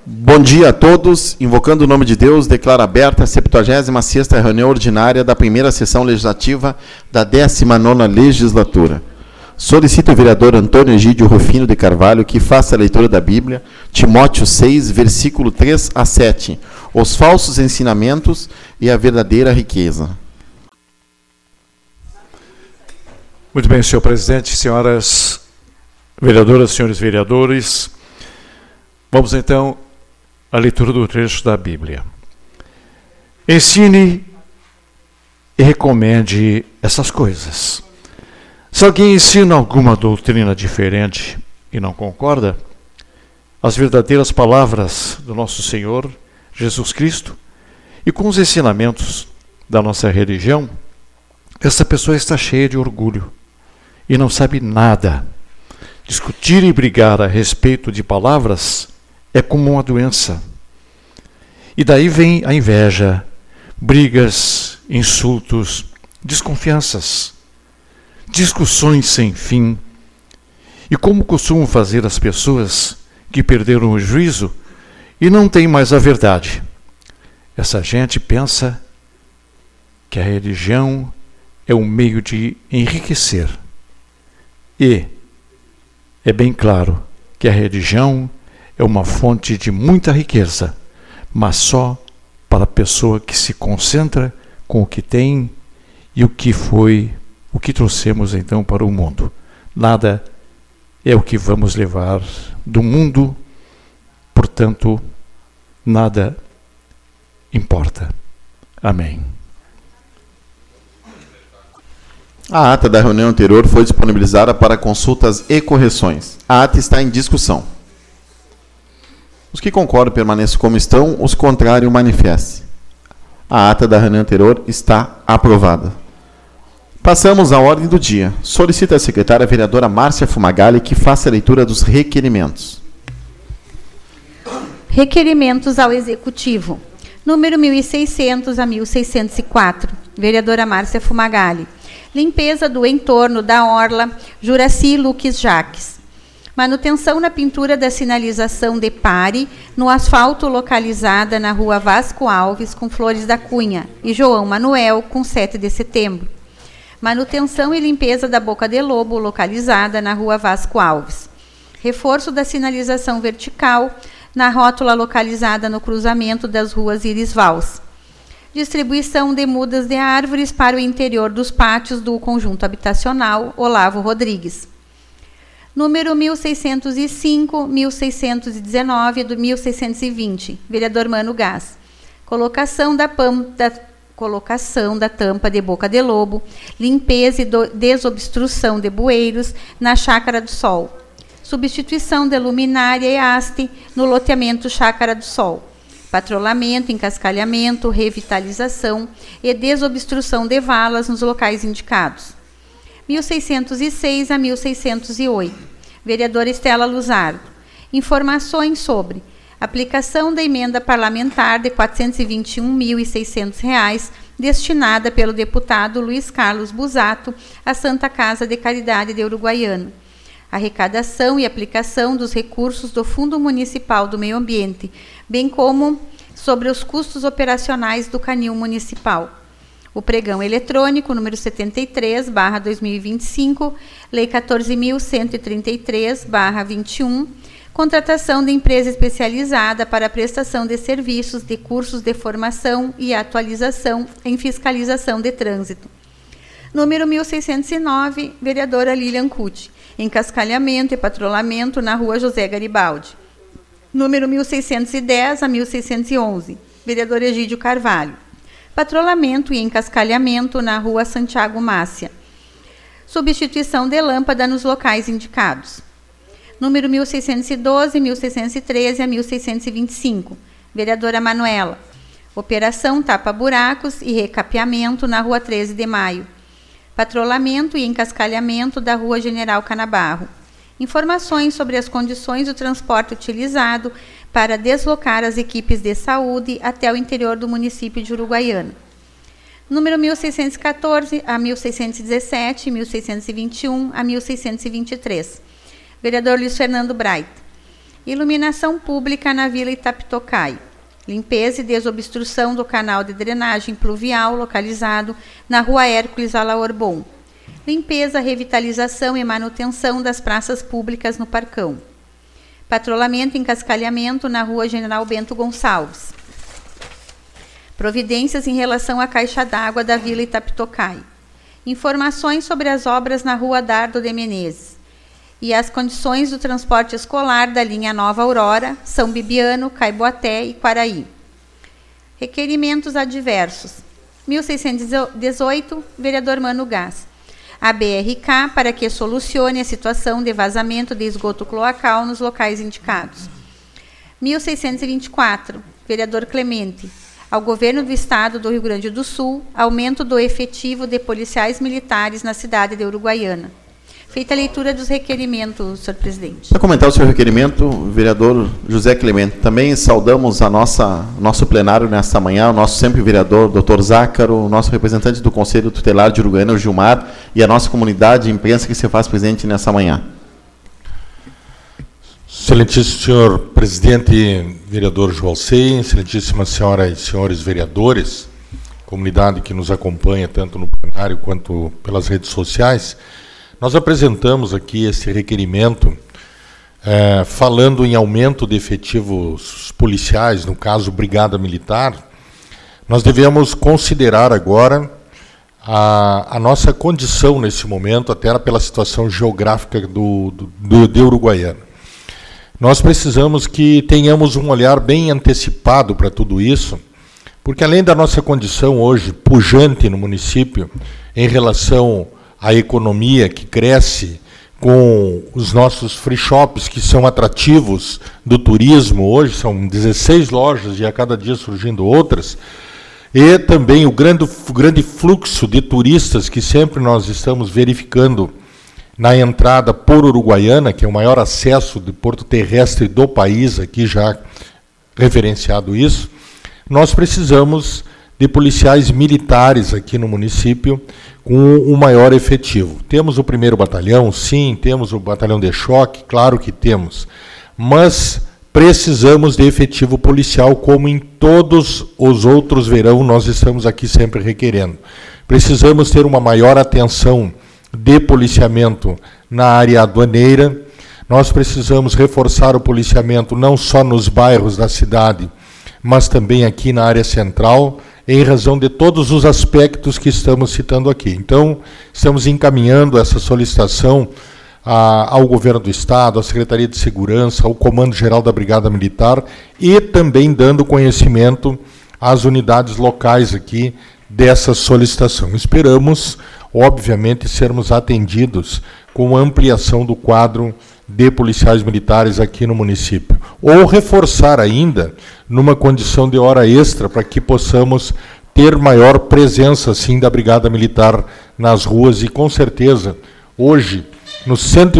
Bom dia a todos. Invocando o nome de Deus, declaro aberta a 76ª reunião ordinária da primeira sessão legislativa da 19ª legislatura. Solicito o vereador Antônio Egídio Rufino de Carvalho que faça a leitura da Bíblia, Timóteo 6, versículo 3 a 7, os falsos ensinamentos e a verdadeira riqueza. Muito bem, senhor presidente, senhoras vereadoras, senhores vereadores, vamos então à leitura do trecho da Bíblia. Ensine e recomende essas coisas. Se alguém ensina alguma doutrina diferente e não concorda, as verdadeiras palavras do nosso Senhor Jesus Cristo e com os ensinamentos da nossa religião, essa pessoa está cheia de orgulho e não sabe nada. Discutir e brigar a respeito de palavras é como uma doença. E daí vem a inveja, brigas, insultos, desconfianças, discussões sem fim. E como costumam fazer as pessoas que perderam o juízo e não têm mais a verdade? Essa gente pensa que a religião é um meio de enriquecer. E é bem claro que a religião é uma fonte de muita riqueza, mas só para a pessoa que se concentra com o que tem e o que foi, o que trouxemos então para o mundo. Nada é o que vamos levar do mundo, portanto, nada importa. Amém. A ata da reunião anterior foi disponibilizada para consultas e correções. A ata está em discussão. Os que concordam permaneçam como estão, os contrários manifestem. A ata da reunião anterior está aprovada. Passamos à ordem do dia. Solicito à secretária vereadora Márcia Fumagalli que faça a leitura dos requerimentos. Requerimentos ao Executivo. Número 1.600 a 1.604. Vereadora Márcia Fumagalli. Limpeza do entorno da orla Juraci Luques Jaques. Manutenção na pintura da sinalização de pare no asfalto localizada na rua Vasco Alves com Flores da Cunha e João Manuel com 7 de setembro. Manutenção e limpeza da Boca de Lobo localizada na rua Vasco Alves. Reforço da sinalização vertical na rótula localizada no cruzamento das ruas Iris Vals. Distribuição de mudas de árvores para o interior dos pátios do conjunto habitacional Olavo Rodrigues. Número 1605, 1619 e 1620. Vereador Mano Gás. Colocação da tampa de Boca de Lobo, limpeza e desobstrução de bueiros na Chácara do Sol. Substituição de luminária e haste no loteamento Chácara do Sol. Patrulhamento, encascalhamento, revitalização e desobstrução de valas nos locais indicados. 1606 a 1608. Vereadora Estela Luzardo. Informações sobre aplicação da emenda parlamentar de R$ 421.600 destinada pelo deputado Luiz Carlos Busato à Santa Casa de Caridade de Uruguaiana. Arrecadação e aplicação dos recursos do Fundo Municipal do Meio Ambiente, bem como sobre os custos operacionais do Canil Municipal. O pregão eletrônico número 73/2025, Lei 14.133/21, contratação de empresa especializada para a prestação de serviços de cursos de formação e atualização em fiscalização de trânsito. Número 1609, vereadora Lilian Cucci. Encascalhamento e patrulhamento na rua José Garibaldi. Número 1610 a 1611, vereador Egídio Carvalho. Patrulhamento e encascalhamento na rua Santiago Mácia. Substituição de lâmpada nos locais indicados. Número 1612, 1613 a 1625, vereadora Manuela. Operação tapa-buracos e recapeamento na rua 13 de Maio. Patrulhamento e encascalhamento da rua General Canabarro. Informações sobre as condições do transporte utilizado para deslocar as equipes de saúde até o interior do município de Uruguaiana. Número 1614 a 1617, 1621 a 1623. Vereador Luiz Fernando Bright. Iluminação pública na Vila Itapitocai. Limpeza e desobstrução do canal de drenagem pluvial localizado na Rua Hércules Alaorbon. Limpeza, revitalização e manutenção das praças públicas no Parcão. Patrulhamento e encascalhamento na Rua General Bento Gonçalves. Providências em relação à caixa d'água da Vila Itapitocai. Informações sobre as obras na Rua Dardo de Menezes. E as condições do transporte escolar da linha Nova Aurora, São Bibiano, Caiboaté e Quaraí. Requerimentos adversos. 1618, vereador Mano Gás. A BRK para que solucione a situação de vazamento de esgoto cloacal nos locais indicados. 1624, vereador Clemente. Ao Governo do Estado do Rio Grande do Sul, aumento do efetivo de policiais militares na cidade de Uruguaiana. Feita a leitura dos requerimentos, senhor presidente. Para comentar o seu requerimento, vereador José Clemente, também saudamos nosso plenário nesta manhã, o nosso sempre vereador, doutor Zácaro, o nosso representante do Conselho Tutelar de Uruguaiana, o Gilmar, e a nossa comunidade de imprensa que se faz presente nessa manhã. Excelentíssimo senhor presidente, vereador Joalcei, excelentíssimas senhoras e senhores vereadores, comunidade que nos acompanha tanto no plenário quanto pelas redes sociais, nós apresentamos aqui esse requerimento falando em aumento de efetivos policiais, no caso Brigada Militar. Nós devemos considerar agora a nossa condição nesse momento, até pela situação geográfica de Uruguaiana. Nós precisamos que tenhamos um olhar bem antecipado para tudo isso, porque além da nossa condição hoje pujante no município, em relação à economia que cresce com os nossos free shops, que são atrativos do turismo, hoje são 16 lojas e a cada dia surgindo outras, e também o grande fluxo de turistas que sempre nós estamos verificando na entrada por Uruguaiana, que é o maior acesso de porto terrestre do país, aqui já referenciado isso, nós precisamos de policiais militares aqui no município com o maior efetivo. Temos o 1º Batalhão, sim, temos o Batalhão de Choque, claro que temos, mas precisamos de efetivo policial, como em todos os outros verão nós estamos aqui sempre requerendo. Precisamos ter uma maior atenção de policiamento na área aduaneira. Nós precisamos reforçar o policiamento não só nos bairros da cidade, mas também aqui na área central, em razão de todos os aspectos que estamos citando aqui. Então, estamos encaminhando essa solicitação ao Governo do Estado, à Secretaria de Segurança, ao Comando Geral da Brigada Militar e também dando conhecimento às unidades locais aqui dessa solicitação. Esperamos, obviamente, sermos atendidos com a ampliação do quadro de policiais militares aqui no município. Ou reforçar ainda numa condição de hora extra para que possamos ter maior presença, sim, da Brigada Militar nas ruas. E, com certeza, hoje, nos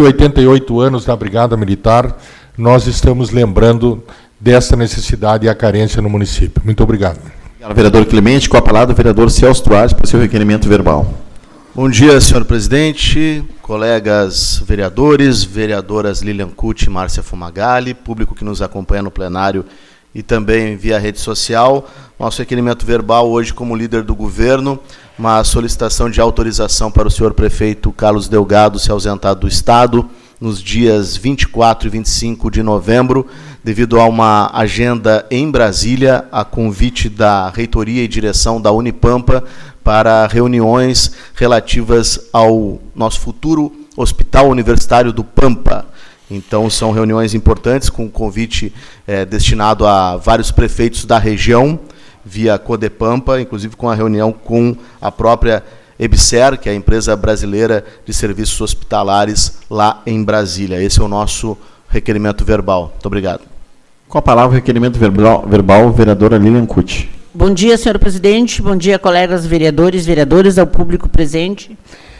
188 anos da Brigada Militar, nós estamos lembrando dessa necessidade e a carência no município. Muito obrigado. Obrigado, vereador Clemente. Com a palavra, o vereador Celso Duarte, para o seu requerimento verbal. Bom dia, senhor presidente, colegas vereadores, vereadoras Lilian Cucci e Márcia Fumagalli, público que nos acompanha no plenário e também via rede social. Nosso requerimento verbal hoje, como líder do governo, uma solicitação de autorização para o senhor prefeito Carlos Delgado se ausentar do Estado nos dias 24 e 25 de novembro, devido a uma agenda em Brasília, a convite da reitoria e direção da Unipampa para reuniões relativas ao nosso futuro Hospital Universitário do Pampa. Então, são reuniões importantes, com convite destinado a vários prefeitos da região, via Codepampa, inclusive com a reunião com a própria EBSER, que é a empresa brasileira de serviços hospitalares lá em Brasília. Esse é o nosso requerimento verbal. Muito obrigado. Com a palavra, o requerimento verbal, vereadora Lilian Cucci. Bom dia, senhor presidente. Bom dia, colegas vereadores e vereadoras, ao público presente,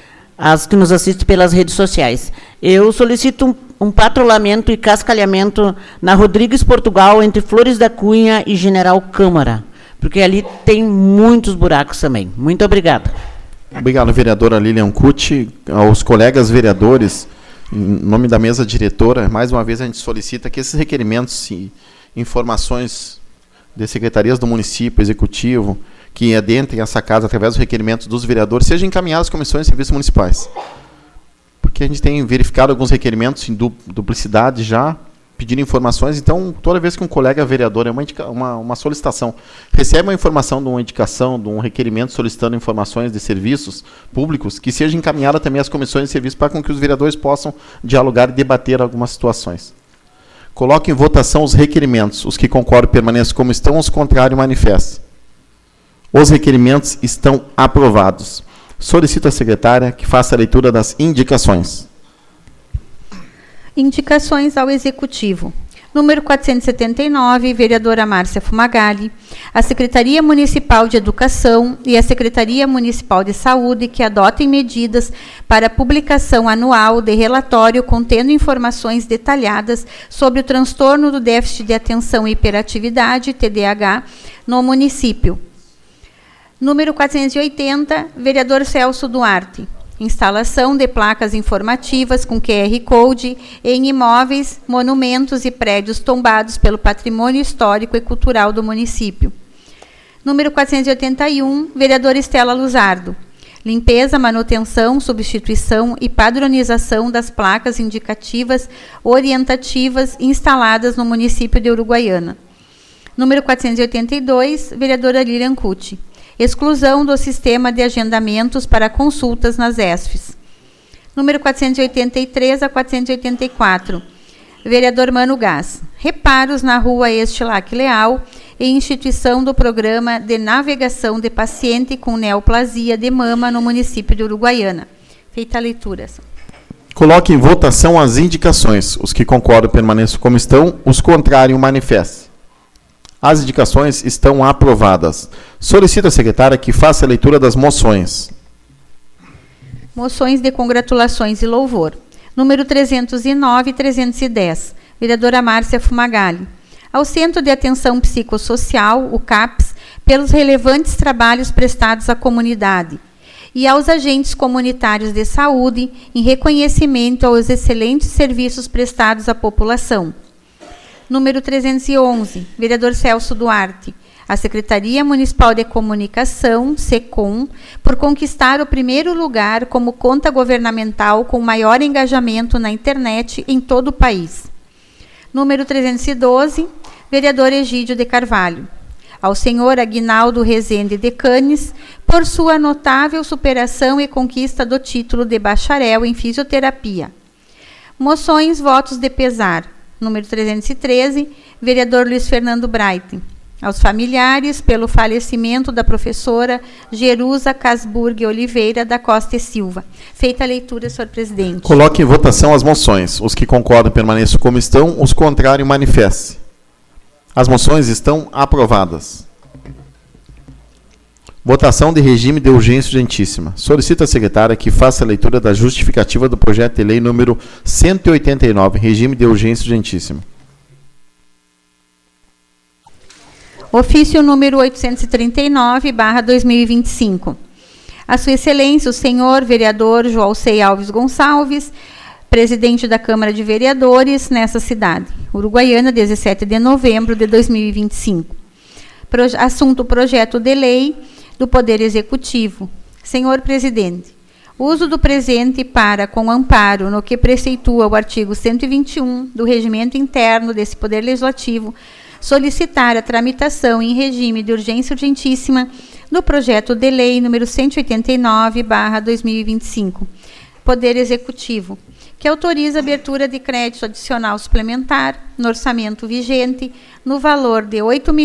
as que nos assistem pelas redes sociais. Eu solicito um patrulhamento e cascalhamento na Rodrigues Portugal, entre Flores da Cunha e General Câmara, porque ali tem muitos buracos também. Muito obrigada. Obrigado, vereadora Lilian Cucci. Aos colegas vereadores, Em nome da mesa diretora, mais uma vez a gente solicita que esses requerimentos e informações de secretarias do município, executivo, que adentrem essa casa através dos requerimentos dos vereadores, sejam encaminhados às comissões de serviços municipais. Porque a gente tem verificado alguns requerimentos em duplicidade já, pedindo informações. Então, toda vez que um colega vereador, uma solicitação, recebe uma informação de uma indicação, de um requerimento solicitando informações de serviços públicos, que seja encaminhada também às comissões de serviços para com que os vereadores possam dialogar e debater algumas situações. Coloque em votação os requerimentos. Os que concordam permaneçam como estão, os contrários manifestem. Os requerimentos estão aprovados. Solicito à secretária que faça a leitura das indicações. Indicações ao Executivo. Número 479, vereadora Márcia Fumagalli. A Secretaria Municipal de Educação e a Secretaria Municipal de Saúde que adotem medidas para publicação anual de relatório contendo informações detalhadas sobre o transtorno do déficit de atenção e hiperatividade, TDAH, no município. Número 480, vereador Celso Duarte. Instalação de placas informativas com QR Code em imóveis, monumentos e prédios tombados pelo patrimônio histórico e cultural do município. Número 481, vereadora Estela Luzardo. Limpeza, manutenção, substituição e padronização das placas indicativas orientativas instaladas no município de Uruguaiana. Número 482, vereadora Lilian Cucci. Exclusão do sistema de agendamentos para consultas nas ESFs. Número 483 a 484. Vereador Mano Gás. Reparos na rua Estilac Leal e instituição do programa de navegação de paciente com neoplasia de mama no município de Uruguaiana. Feita a leitura. Coloque em votação as indicações. Os que concordam permaneçam como estão, os contrários manifestem. As indicações estão aprovadas. Solicito à secretária que faça a leitura das moções. Moções de congratulações e louvor. Número 309 e 310. Vereadora Márcia Fumagalli. Ao Centro de Atenção Psicossocial, o CAPS, pelos relevantes trabalhos prestados à comunidade. E aos agentes comunitários de saúde, em reconhecimento aos excelentes serviços prestados à população. Número 311, vereador Celso Duarte. A Secretaria Municipal de Comunicação, SECOM, por conquistar o primeiro lugar como conta governamental com maior engajamento na internet em todo o país. Número 312, vereador Egídio de Carvalho. Ao senhor Aguinaldo Rezende de Canes, por sua notável superação e conquista do título de bacharel em fisioterapia. Moções, votos de pesar. Número 313, vereador Luiz Fernando Bright. Aos familiares, pelo falecimento da professora Jerusa Casburg Oliveira da Costa e Silva. Feita a leitura, senhor presidente. Coloque em votação as moções. Os que concordam permaneçam como estão, os contrários manifestem. As moções estão aprovadas. Votação de regime de urgência urgentíssima. Solicito à secretária que faça a leitura da justificativa do projeto de lei número 189, regime de urgência urgentíssima. Ofício número 839/2025. A Sua Excelência, o senhor vereador Joalcei Alves Gonçalves, presidente da Câmara de Vereadores nessa cidade, Uruguaiana, 17 de novembro de 2025. Assunto: projeto de lei do Poder Executivo. Senhor presidente, uso do presente para, com amparo no que preceitua o artigo 121 do Regimento Interno desse Poder Legislativo, solicitar a tramitação em regime de urgência urgentíssima do projeto de lei número 189/2025, Poder Executivo, que autoriza a abertura de crédito adicional suplementar no orçamento vigente no valor de R$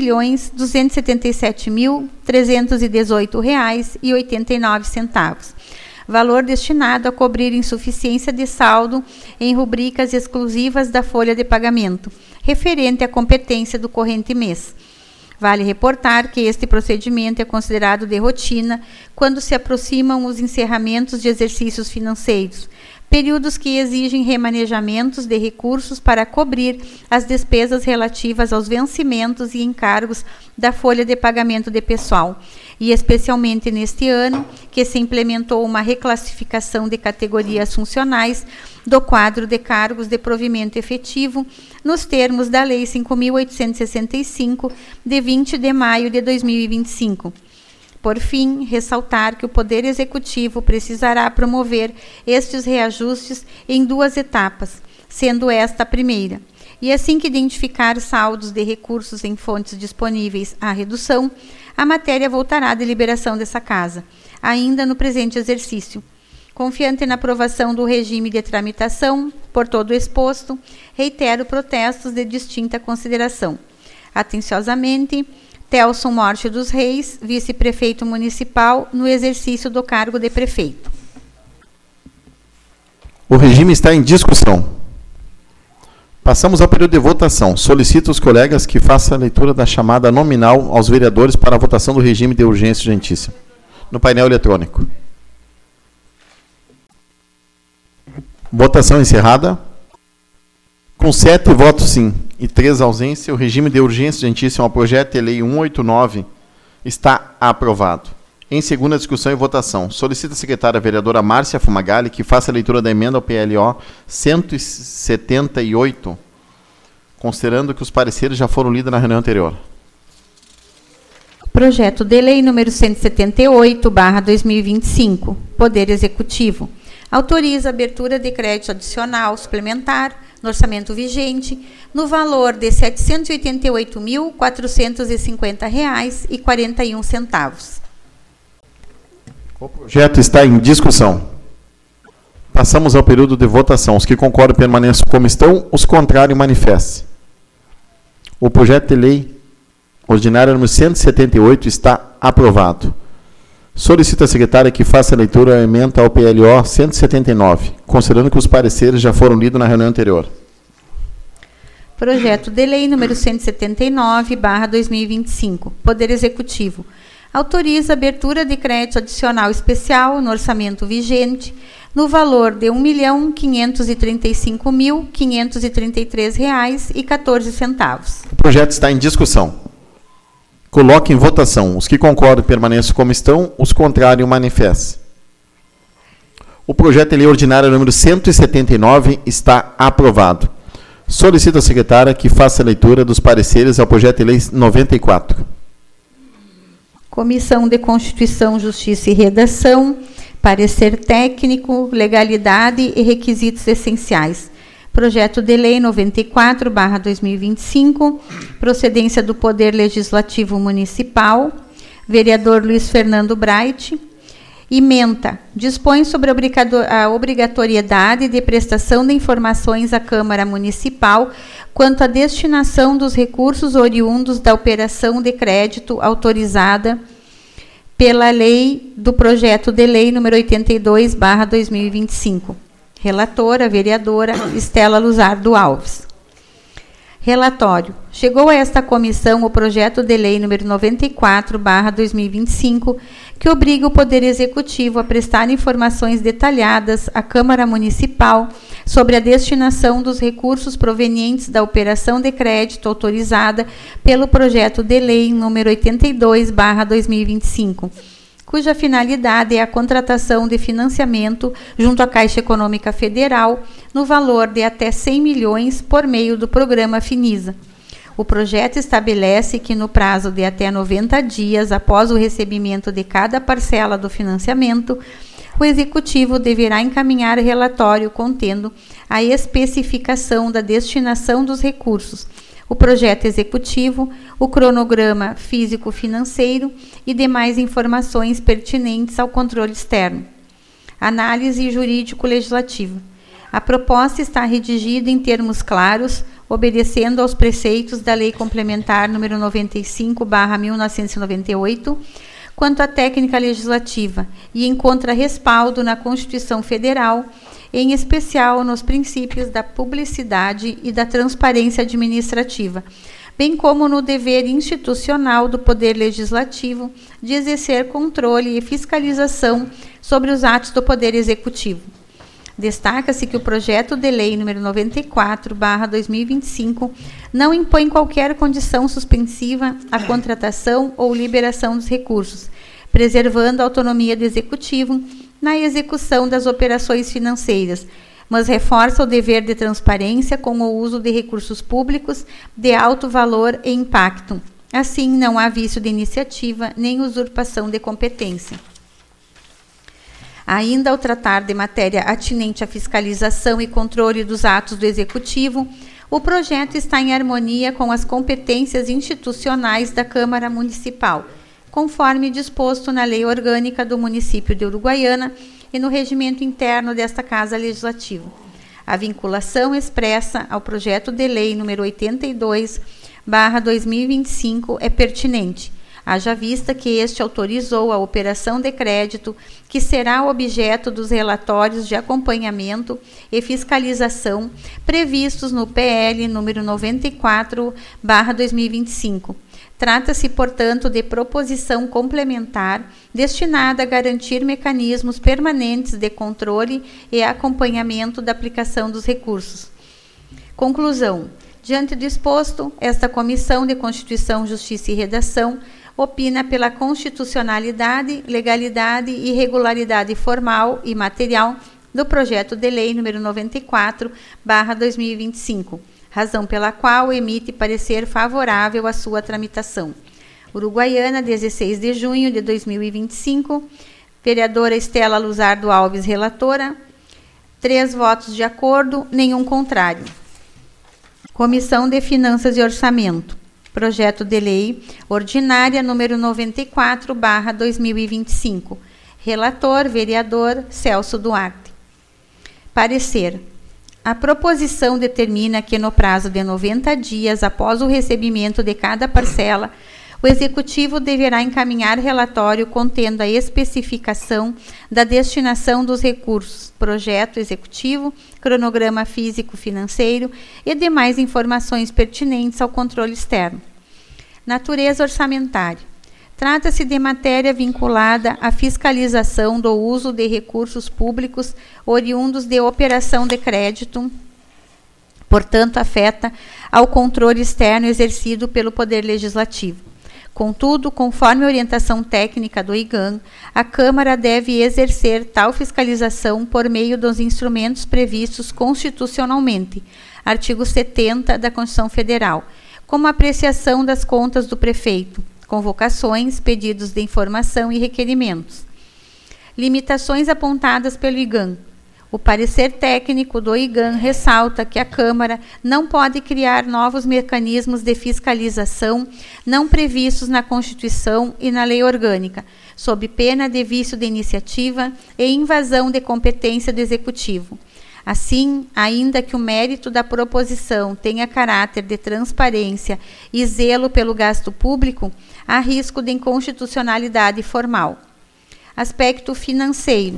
8.277.318,89, valor destinado a cobrir insuficiência de saldo em rubricas exclusivas da folha de pagamento, referente à competência do corrente mês. Vale reportar que este procedimento é considerado de rotina quando se aproximam os encerramentos de exercícios financeiros, períodos que exigem remanejamentos de recursos para cobrir as despesas relativas aos vencimentos e encargos da folha de pagamento de pessoal, e especialmente neste ano, que se implementou uma reclassificação de categorias funcionais do quadro de cargos de provimento efetivo, nos termos da Lei 5.865, de 20 de maio de 2025. Por fim, ressaltar que o Poder Executivo precisará promover estes reajustes em 2 etapas, sendo esta a primeira. E assim que identificar saldos de recursos em fontes disponíveis à redução, a matéria voltará à deliberação dessa Casa, ainda no presente exercício. Confiante na aprovação do regime de tramitação, por todo o exposto, reitero protestos de distinta consideração. Atenciosamente, Telson Morte dos Reis, vice-prefeito municipal, no exercício do cargo de prefeito. O regime está em discussão. Passamos ao período de votação. Solicito aos colegas que façam a leitura da chamada nominal aos vereadores para a votação do regime de urgência urgentíssima, no painel eletrônico. Votação encerrada. Com 7 votos sim e 3 ausências, o regime de urgência urgentíssima ao projeto de lei 189 está aprovado. Em segunda discussão e votação, solicita a secretária vereadora Márcia Fumagalli que faça a leitura da emenda ao PLO 178, considerando que os pareceres já foram lidos na reunião anterior. Projeto de lei número 178/2025, Poder Executivo. Autoriza a abertura de crédito adicional suplementar no orçamento vigente, no valor de R$ 788.450,41. O projeto está em discussão. Passamos ao período de votação. Os que concordam permaneçam como estão, os contrários manifestem. O projeto de lei ordinário número 178 está aprovado. Solicito à secretária que faça a leitura da emenda ao PLO 179, considerando que os pareceres já foram lidos na reunião anterior. Projeto de lei número 179/2025, Poder Executivo. Autoriza a abertura de crédito adicional especial no orçamento vigente, no valor de R$ 1.535.533,14. O projeto está em discussão. Coloque em votação. Os que concordam permaneçam como estão, os contrários manifestem. O projeto de lei ordinário número 179 está aprovado. Solicito à secretária que faça a leitura dos pareceres ao projeto de lei 94. Comissão de Constituição, Justiça e Redação, parecer técnico, legalidade e requisitos essenciais. Projeto de lei 94/2025, procedência do Poder Legislativo Municipal, vereador Luiz Fernando Bright. Ementa, dispõe sobre a obrigatoriedade de prestação de informações à Câmara Municipal quanto à destinação dos recursos oriundos da operação de crédito autorizada pela lei do projeto de lei número 82/2025. Relatora, vereadora Estela Luzardo Alves. Relatório. Chegou a esta comissão o projeto de lei número 94/2025, que obriga o Poder Executivo a prestar informações detalhadas à Câmara Municipal sobre a destinação dos recursos provenientes da operação de crédito autorizada pelo projeto de lei número 82/2025. Cuja finalidade é a contratação de financiamento junto à Caixa Econômica Federal no valor de até 100 milhões por meio do programa Finisa. O projeto estabelece que no prazo de até 90 dias após o recebimento de cada parcela do financiamento, o Executivo deverá encaminhar relatório contendo a especificação da destinação dos recursos, o projeto executivo, o cronograma físico-financeiro e demais informações pertinentes ao controle externo. Análise jurídico-legislativa. A proposta está redigida em termos claros, obedecendo aos preceitos da Lei Complementar nº 95/1998, quanto à técnica legislativa, e encontra respaldo na Constituição Federal, em especial nos princípios da publicidade e da transparência administrativa, bem como no dever institucional do Poder Legislativo de exercer controle e fiscalização sobre os atos do Poder Executivo. Destaca-se que o projeto de lei número 94/2025 não impõe qualquer condição suspensiva à contratação ou liberação dos recursos, preservando a autonomia do Executivo na execução das operações financeiras, mas reforça o dever de transparência com o uso de recursos públicos de alto valor e impacto. Assim, não há vício de iniciativa nem usurpação de competência. Ainda ao tratar de matéria atinente à fiscalização e controle dos atos do Executivo, o projeto está em harmonia com as competências institucionais da Câmara Municipal, conforme disposto na Lei Orgânica do Município de Uruguaiana e no regimento interno desta Casa Legislativa. A vinculação expressa ao projeto de lei número 82/2025 é pertinente, haja vista que este autorizou a operação de crédito que será objeto dos relatórios de acompanhamento e fiscalização previstos no PL número 94/2025. Trata-se, portanto, de proposição complementar destinada a garantir mecanismos permanentes de controle e acompanhamento da aplicação dos recursos. Conclusão. Diante do exposto, esta Comissão de Constituição, Justiça e Redação opina pela constitucionalidade, legalidade e regularidade formal e material do projeto de lei número 94/2025, razão pela qual emite parecer favorável à sua tramitação. Uruguaiana, 16 de junho de 2025, vereadora Estela Luzardo Alves, relatora, 3 votos de acordo, nenhum contrário. Comissão de Finanças e Orçamento. Projeto de Lei Ordinária número 94/2025. Relator, vereador Celso Duarte. Parecer. A proposição determina que, no prazo de 90 dias após o recebimento de cada parcela, o Executivo deverá encaminhar relatório contendo a especificação da destinação dos recursos, projeto executivo, cronograma físico-financeiro e demais informações pertinentes ao controle externo. Natureza orçamentária. Trata-se de matéria vinculada à fiscalização do uso de recursos públicos oriundos de operação de crédito, portanto, afeta ao controle externo exercido pelo Poder Legislativo. Contudo, conforme a orientação técnica do IGAN, a Câmara deve exercer tal fiscalização por meio dos instrumentos previstos constitucionalmente, artigo 70 da Constituição Federal, como a apreciação das contas do prefeito, convocações, pedidos de informação e requerimentos. Limitações apontadas pelo IGAN. O parecer técnico do IGAN ressalta que a Câmara não pode criar novos mecanismos de fiscalização não previstos na Constituição e na Lei Orgânica, sob pena de vício de iniciativa e invasão de competência do Executivo. Assim, ainda que o mérito da proposição tenha caráter de transparência e zelo pelo gasto público, há risco de inconstitucionalidade formal. Aspecto financeiro.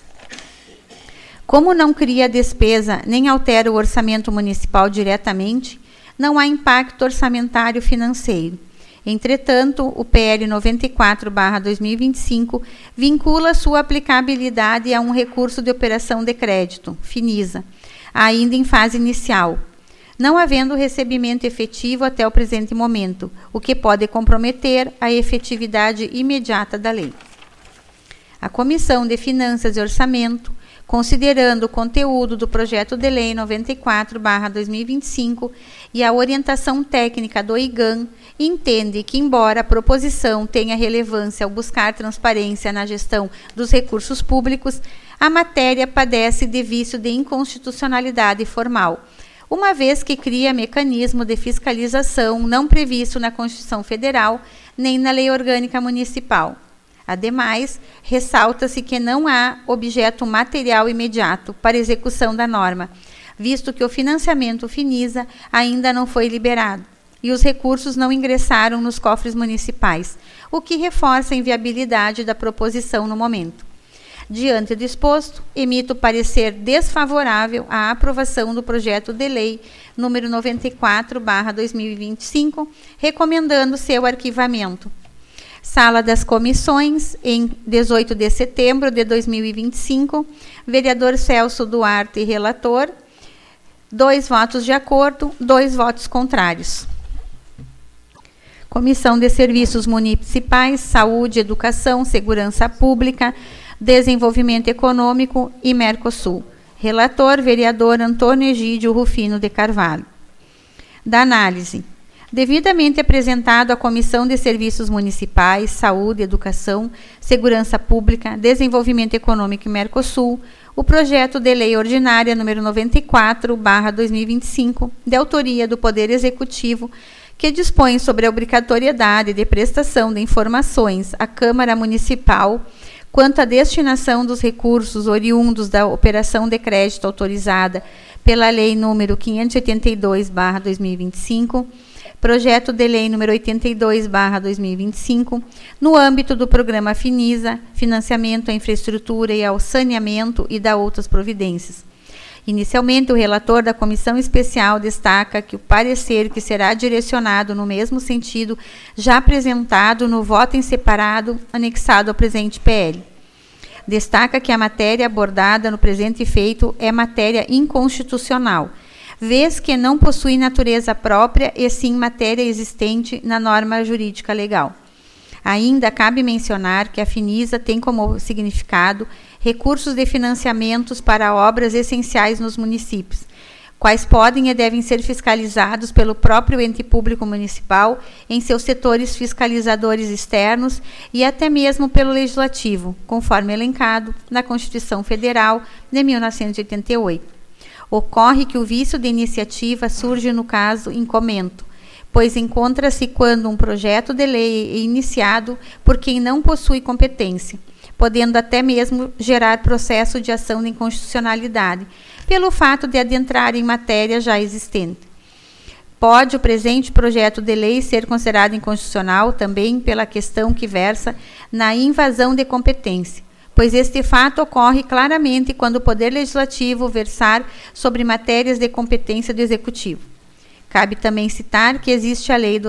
Como não cria despesa nem altera o orçamento municipal diretamente, não há impacto orçamentário financeiro. Entretanto, o PL 94/2025 vincula sua aplicabilidade a um recurso de operação de crédito, FINISA, ainda em fase inicial, não havendo recebimento efetivo até o presente momento, o que pode comprometer a efetividade imediata da lei. A Comissão de Finanças e Orçamento, considerando o conteúdo do projeto de lei 94/2025 e a orientação técnica do IGAN, entende que, embora a proposição tenha relevância ao buscar transparência na gestão dos recursos públicos, a matéria padece de vício de inconstitucionalidade formal, uma vez que cria mecanismo de fiscalização não previsto na Constituição Federal nem na Lei Orgânica Municipal. Ademais, ressalta-se que não há objeto material imediato para execução da norma, visto que o financiamento FINISA ainda não foi liberado e os recursos não ingressaram nos cofres municipais, o que reforça a inviabilidade da proposição no momento. Diante do exposto, emito parecer desfavorável à aprovação do projeto de lei número 94/2025, recomendando seu arquivamento. Sala das Comissões, em 18 de setembro de 2025. Vereador Celso Duarte, relator. 2 votos de acordo, 2 votos contrários. Comissão de Serviços Municipais, Saúde, Educação, Segurança Pública, Desenvolvimento Econômico e Mercosul. Relator, vereador Antônio Egídio Rufino de Carvalho. Da análise. Devidamente apresentado à Comissão de Serviços Municipais, Saúde, Educação, Segurança Pública, Desenvolvimento Econômico e Mercosul, o projeto de lei ordinária número 94/2025, de autoria do Poder Executivo, que dispõe sobre a obrigatoriedade de prestação de informações à Câmara Municipal quanto à destinação dos recursos oriundos da operação de crédito autorizada pela Lei número 582/2025, projeto de lei número 82/2025, no âmbito do programa FINISA, Financiamento à Infraestrutura e ao Saneamento e da outras providências. Inicialmente, o relator da Comissão Especial destaca que o parecer que será direcionado no mesmo sentido já apresentado no voto em separado anexado ao presente PL. Destaca que a matéria abordada no presente feito é matéria inconstitucional, vez que não possui natureza própria e sim matéria existente na norma jurídica legal. Ainda cabe mencionar que a FINISA tem como significado recursos de financiamentos para obras essenciais nos municípios, quais podem e devem ser fiscalizados pelo próprio ente público municipal em seus setores fiscalizadores externos e até mesmo pelo Legislativo, conforme elencado na Constituição Federal de 1988. Ocorre que o vício de iniciativa surge no caso em comento, pois encontra-se quando um projeto de lei é iniciado por quem não possui competência, podendo até mesmo gerar processo de ação de inconstitucionalidade, pelo fato de adentrar em matéria já existente. Pode o presente projeto de lei ser considerado inconstitucional também pela questão que versa na invasão de competência, pois este fato ocorre claramente quando o Poder Legislativo versar sobre matérias de competência do Executivo. Cabe também citar que existe a Lei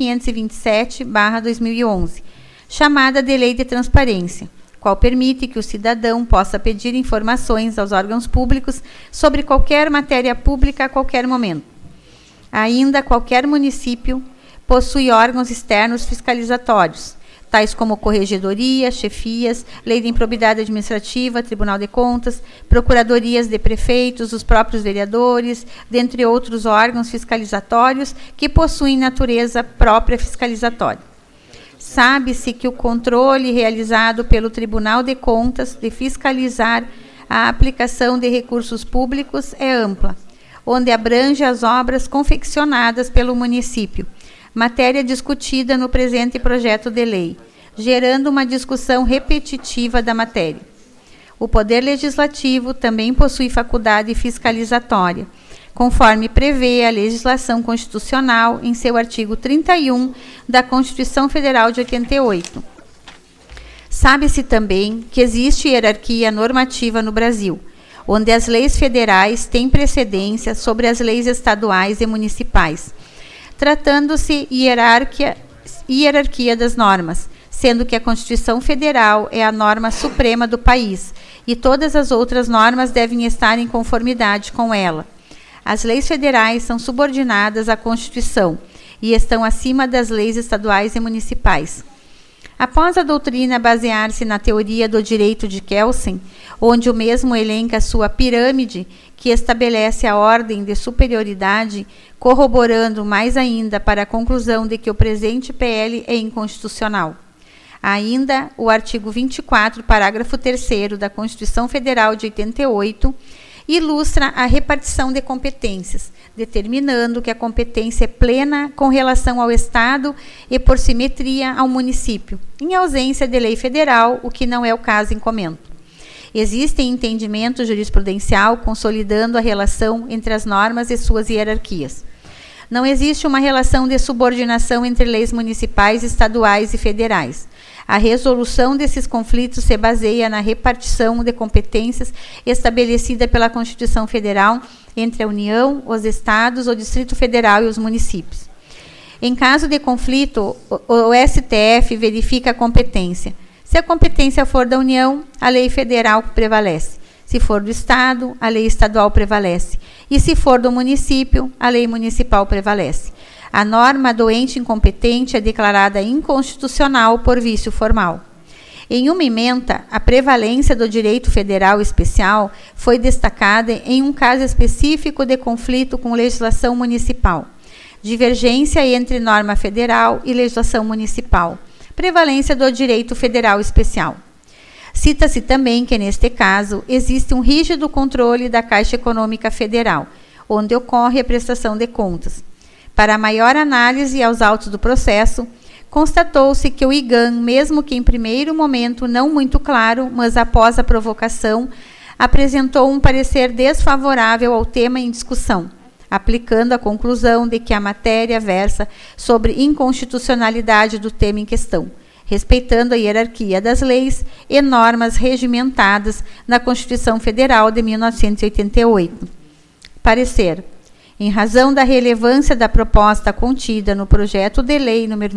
12.527/2011, chamada de Lei de Transparência, qual permite que o cidadão possa pedir informações aos órgãos públicos sobre qualquer matéria pública a qualquer momento. Ainda, qualquer município possui órgãos externos fiscalizatórios, tais como corregedoria, chefias, lei de improbidade administrativa, Tribunal de Contas, procuradorias de prefeitos, os próprios vereadores, dentre outros órgãos fiscalizatórios que possuem natureza própria fiscalizatória. Sabe-se que o controle realizado pelo Tribunal de Contas de fiscalizar a aplicação de recursos públicos é ampla, onde abrange as obras confeccionadas pelo município, matéria discutida no presente projeto de lei, gerando uma discussão repetitiva da matéria. O Poder Legislativo também possui faculdade fiscalizatória, conforme prevê a legislação constitucional em seu artigo 31 da Constituição Federal de 88. Sabe-se também que existe hierarquia normativa no Brasil, onde as leis federais têm precedência sobre as leis estaduais e municipais, tratando-se hierarquia das normas, sendo que a Constituição Federal é a norma suprema do país e todas as outras normas devem estar em conformidade com ela. As leis federais são subordinadas à Constituição e estão acima das leis estaduais e municipais. Após a doutrina basear-se na teoria do direito de Kelsen, onde o mesmo elenca sua pirâmide, que estabelece a ordem de superioridade, corroborando mais ainda para a conclusão de que o presente PL é inconstitucional. Ainda, o artigo 24, parágrafo 3º da Constituição Federal de 88, ilustra a repartição de competências, determinando que a competência é plena com relação ao Estado e, por simetria, ao município, em ausência de lei federal, o que não é o caso em comento. Existe entendimento jurisprudencial consolidando a relação entre as normas e suas hierarquias. Não existe uma relação de subordinação entre leis municipais, estaduais e federais. A resolução desses conflitos se baseia na repartição de competências estabelecida pela Constituição Federal entre a União, os Estados, o Distrito Federal e os municípios. Em caso de conflito, o STF verifica a competência. Se a competência for da União, a lei federal prevalece. Se for do Estado, a lei estadual prevalece. E se for do município, a lei municipal prevalece. A norma do ente incompetente é declarada inconstitucional por vício formal. Em uma ementa, a prevalência do direito federal especial foi destacada em um caso específico de conflito com legislação municipal. Divergência entre norma federal e legislação municipal. Prevalência do direito federal especial. Cita-se também que, neste caso, existe um rígido controle da Caixa Econômica Federal, onde ocorre a prestação de contas. Para maior análise aos autos do processo, constatou-se que o IGAN, mesmo que em primeiro momento não muito claro, mas após a provocação, apresentou um parecer desfavorável ao tema em discussão, aplicando a conclusão de que a matéria versa sobre inconstitucionalidade do tema em questão, respeitando a hierarquia das leis e normas regimentadas na Constituição Federal de 1988. Parecer. Em razão da relevância da proposta contida no projeto de lei número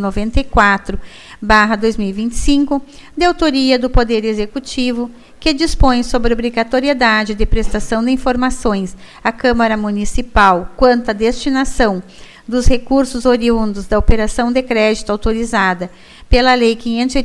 94/2025, de autoria do Poder Executivo, que dispõe sobre a obrigatoriedade de prestação de informações à Câmara Municipal quanto à destinação dos recursos oriundos da operação de crédito autorizada pela Lei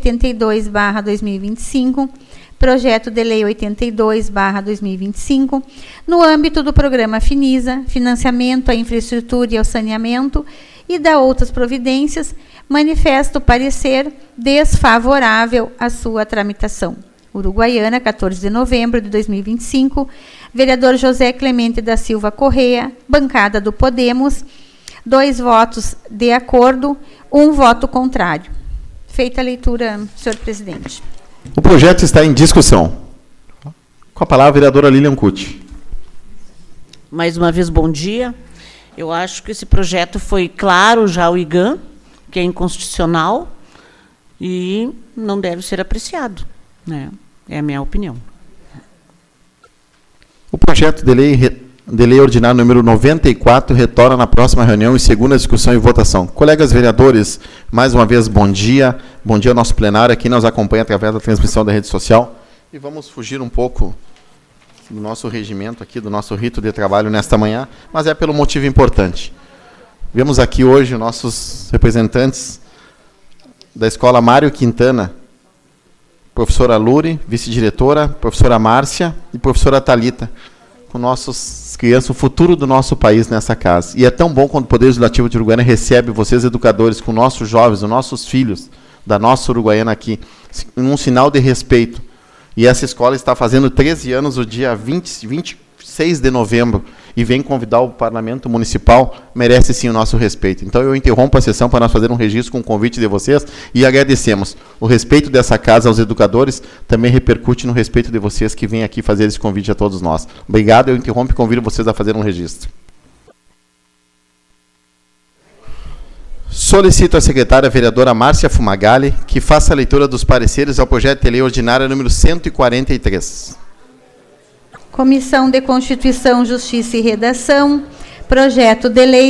582/2025, Projeto de Lei 82/2025, no âmbito do Programa FINISA, Financiamento à Infraestrutura e ao Saneamento, e da outras providências, manifesta o parecer desfavorável à sua tramitação. Uruguaiana, 14 de novembro de 2025, vereador José Clemente da Silva Correia, bancada do Podemos, 2 votos de acordo, 1 voto contrário. Feita a leitura, senhor presidente. O projeto está em discussão. Com a palavra, a vereadora Lilian Cucci. Mais uma vez, bom dia. Eu acho que esse projeto foi claro já ao IGAN, que é inconstitucional e não deve ser apreciado, né? É a minha opinião. O projeto de lei ordinário número 94 retorna na próxima reunião em segunda discussão e votação. Colegas vereadores, mais uma vez, bom dia. Bom dia ao nosso plenário, aqui nos acompanha através da transmissão da rede social. E vamos fugir um pouco do nosso regimento aqui, do nosso rito de trabalho nesta manhã, mas é pelo motivo importante. Vemos aqui hoje nossos representantes da Escola Mário Quintana, professora Luri, vice-diretora, professora Márcia e professora Thalita, com nossas crianças, o futuro do nosso país nessa casa. E é tão bom quando o Poder Legislativo de Uruguaiana recebe vocês, educadores, com nossos jovens, os nossos filhos, da nossa Uruguaiana aqui, um sinal de respeito. E essa escola está fazendo 13 anos, o dia 26 de novembro, e vem convidar o Parlamento Municipal, merece sim o nosso respeito. Então eu interrompo a sessão para nós fazer um registro com o convite de vocês e agradecemos. O respeito dessa casa aos educadores também repercute no respeito de vocês que vêm aqui fazer esse convite a todos nós. Obrigado, eu interrompo e convido vocês a fazer um registro. Solicito à secretária vereadora Márcia Fumagalli que faça a leitura dos pareceres ao projeto de lei ordinária número 143. Comissão de Constituição, Justiça e Redação, projeto de lei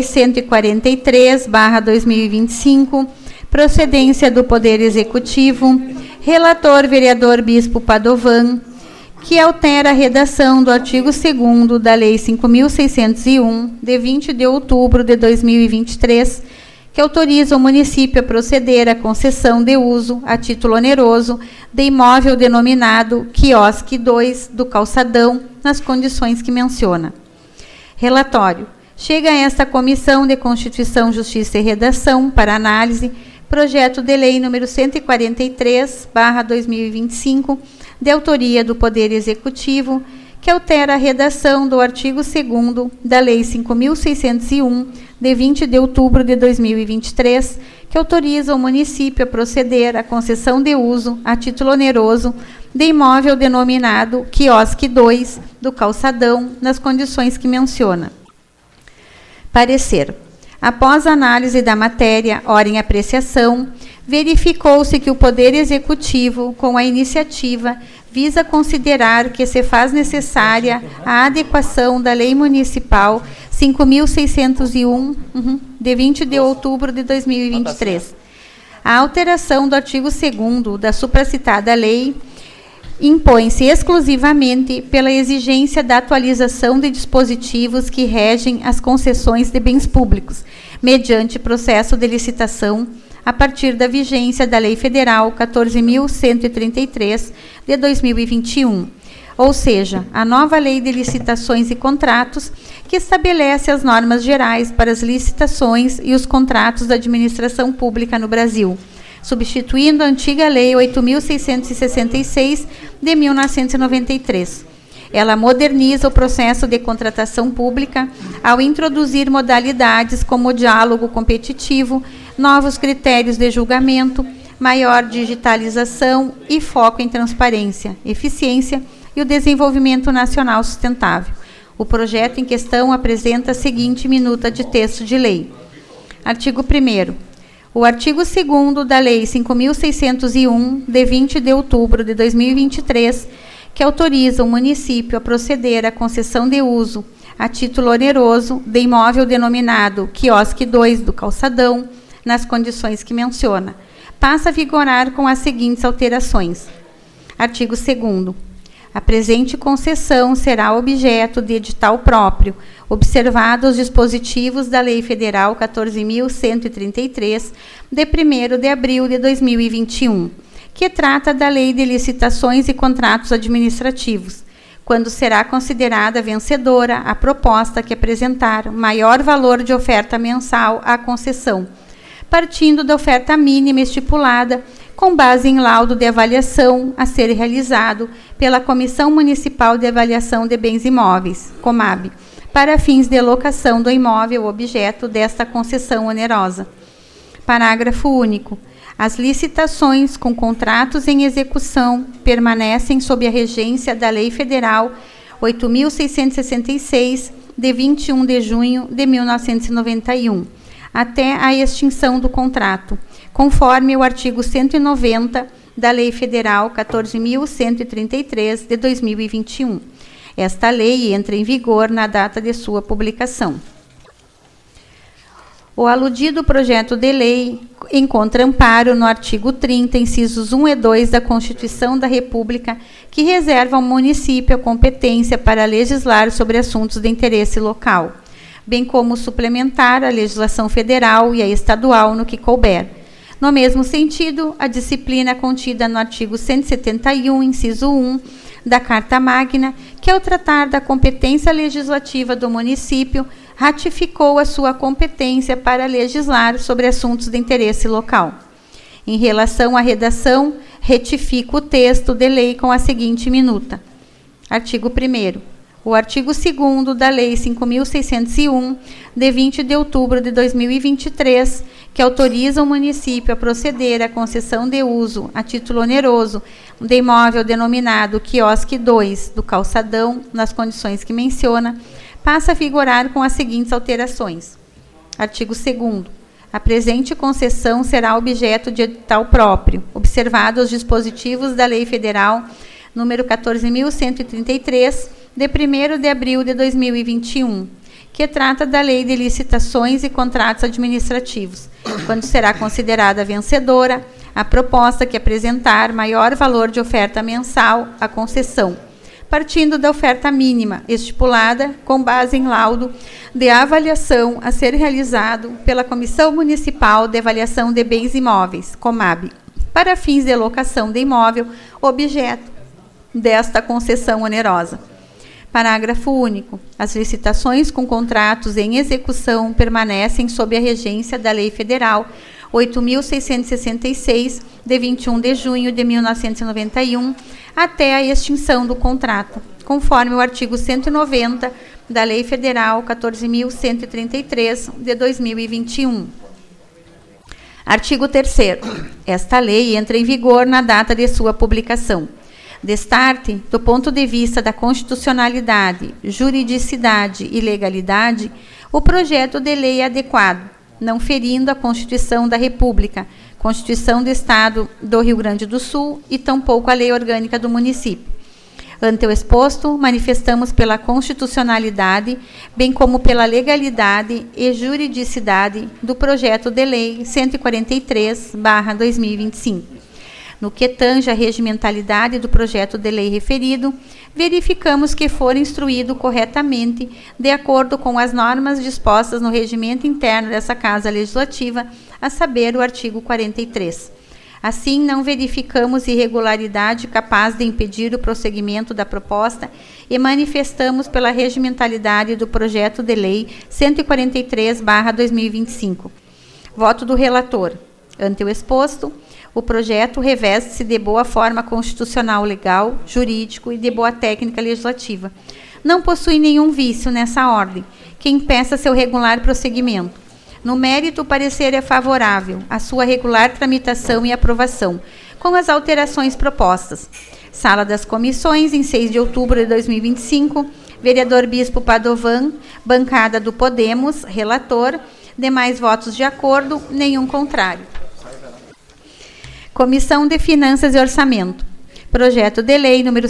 143/2025, procedência do Poder Executivo, relator vereador Bispo Padovan, que altera a redação do artigo 2º da Lei 5.601, de 20 de outubro de 2023, que autoriza o município a proceder à concessão de uso, a título oneroso, de imóvel denominado Quiosque 2 do Calçadão, nas condições que menciona. Relatório. Chega a esta Comissão de Constituição, Justiça e Redação, para análise, projeto de lei número 143/2025, de autoria do Poder Executivo, que altera a redação do artigo 2º da Lei 5.601, de 20 de outubro de 2023, que autoriza o município a proceder à concessão de uso, a título oneroso, de imóvel denominado Quiosque 2 do Calçadão, nas condições que menciona. Parecer. Após a análise da matéria, ora em apreciação, verificou-se que o Poder Executivo, com a iniciativa, visa considerar que se faz necessária a adequação da Lei Municipal 5.601, de 20 de outubro de 2023. A alteração do artigo 2º da supracitada lei impõe-se exclusivamente pela exigência da atualização de dispositivos que regem as concessões de bens públicos, mediante processo de licitação, a partir da vigência da Lei Federal 14.133, de 2021, ou seja, a nova Lei de Licitações e Contratos, que estabelece as normas gerais para as licitações e os contratos da administração pública no Brasil, substituindo a antiga Lei 8.666, de 1993. Ela moderniza o processo de contratação pública ao introduzir modalidades como o diálogo competitivo, novos critérios de julgamento, maior digitalização e foco em transparência, eficiência e o desenvolvimento nacional sustentável. O projeto em questão apresenta a seguinte minuta de texto de lei. Artigo 1º. O artigo 2º da Lei 5.601, de 20 de outubro de 2023, que autoriza o município a proceder à concessão de uso, a título oneroso, de imóvel denominado Quiosque 2 do Calçadão, nas condições que menciona, passa a vigorar com as seguintes alterações. Artigo 2º. A presente concessão será objeto de edital próprio, observados os dispositivos da Lei Federal 14.133, de 1º de abril de 2021, que trata da Lei de Licitações e Contratos Administrativos, quando será considerada vencedora a proposta que apresentar maior valor de oferta mensal à concessão, partindo da oferta mínima estipulada com base em laudo de avaliação a ser realizado pela Comissão Municipal de Avaliação de Bens Imóveis, COMAB, para fins de locação do imóvel objeto desta concessão onerosa. Parágrafo único. As licitações com contratos em execução permanecem sob a regência da Lei Federal 8.666, de 21 de junho de 1991, até a extinção do contrato, conforme o artigo 190 da Lei Federal 14.133, de 2021. Esta lei entra em vigor na data de sua publicação. O aludido projeto de lei encontra amparo no artigo 30, incisos 1 e 2 da Constituição da República, que reserva ao município a competência para legislar sobre assuntos de interesse local, bem como suplementar a legislação federal e a estadual no que couber. No mesmo sentido, a disciplina contida no artigo 171, inciso 1, da Carta Magna, que ao tratar da competência legislativa do município, ratificou a sua competência para legislar sobre assuntos de interesse local. Em relação à redação, retifico o texto de lei com a seguinte minuta. Artigo 1º. O artigo 2º da Lei 5.601, de 20 de outubro de 2023, que autoriza o município a proceder à concessão de uso, a título oneroso, de imóvel denominado Quiosque 2 do Calçadão, nas condições que menciona, passa a vigorar com as seguintes alterações. Artigo 2º. A presente concessão será objeto de edital próprio, observados os dispositivos da Lei Federal número 14.133, de 1º de abril de 2021, que trata da Lei de Licitações e Contratos Administrativos, quando será considerada vencedora a proposta que apresentar maior valor de oferta mensal à concessão, partindo da oferta mínima estipulada com base em laudo de avaliação a ser realizado pela Comissão Municipal de Avaliação de Bens Imóveis, COMAB, para fins de locação de imóvel objeto desta concessão onerosa. Parágrafo único. As licitações com contratos em execução permanecem sob a regência da Lei Federal 8.666, de 21 de junho de 1991, até a extinção do contrato, conforme o artigo 190 da Lei Federal 14.133, de 2021. Artigo 3º. Esta lei entra em vigor na data de sua publicação. Destarte, do ponto de vista da constitucionalidade, juridicidade e legalidade, o projeto de lei é adequado, não ferindo a Constituição da República, Constituição do Estado do Rio Grande do Sul e tampouco a Lei Orgânica do município. Ante o exposto, manifestamos pela constitucionalidade, bem como pela legalidade e juridicidade do projeto de lei 143/2025. No que tange à regimentalidade do projeto de lei referido, verificamos que for instruído corretamente, de acordo com as normas dispostas no regimento interno dessa Casa Legislativa, a saber, o artigo 43. Assim, não verificamos irregularidade capaz de impedir o prosseguimento da proposta e manifestamos pela regimentalidade do projeto de lei 143/2025. Voto do relator. Ante o exposto, o projeto reveste-se de boa forma constitucional, legal, jurídico e de boa técnica legislativa. Não possui nenhum vício nessa ordem, que impeça seu regular prosseguimento. No mérito, o parecer é favorável à sua regular tramitação e aprovação, com as alterações propostas. Sala das Comissões, em 6 de outubro de 2025, vereador Bispo Padovan, bancada do Podemos, relator, demais votos de acordo, nenhum contrário. Comissão de Finanças e Orçamento. Projeto de lei número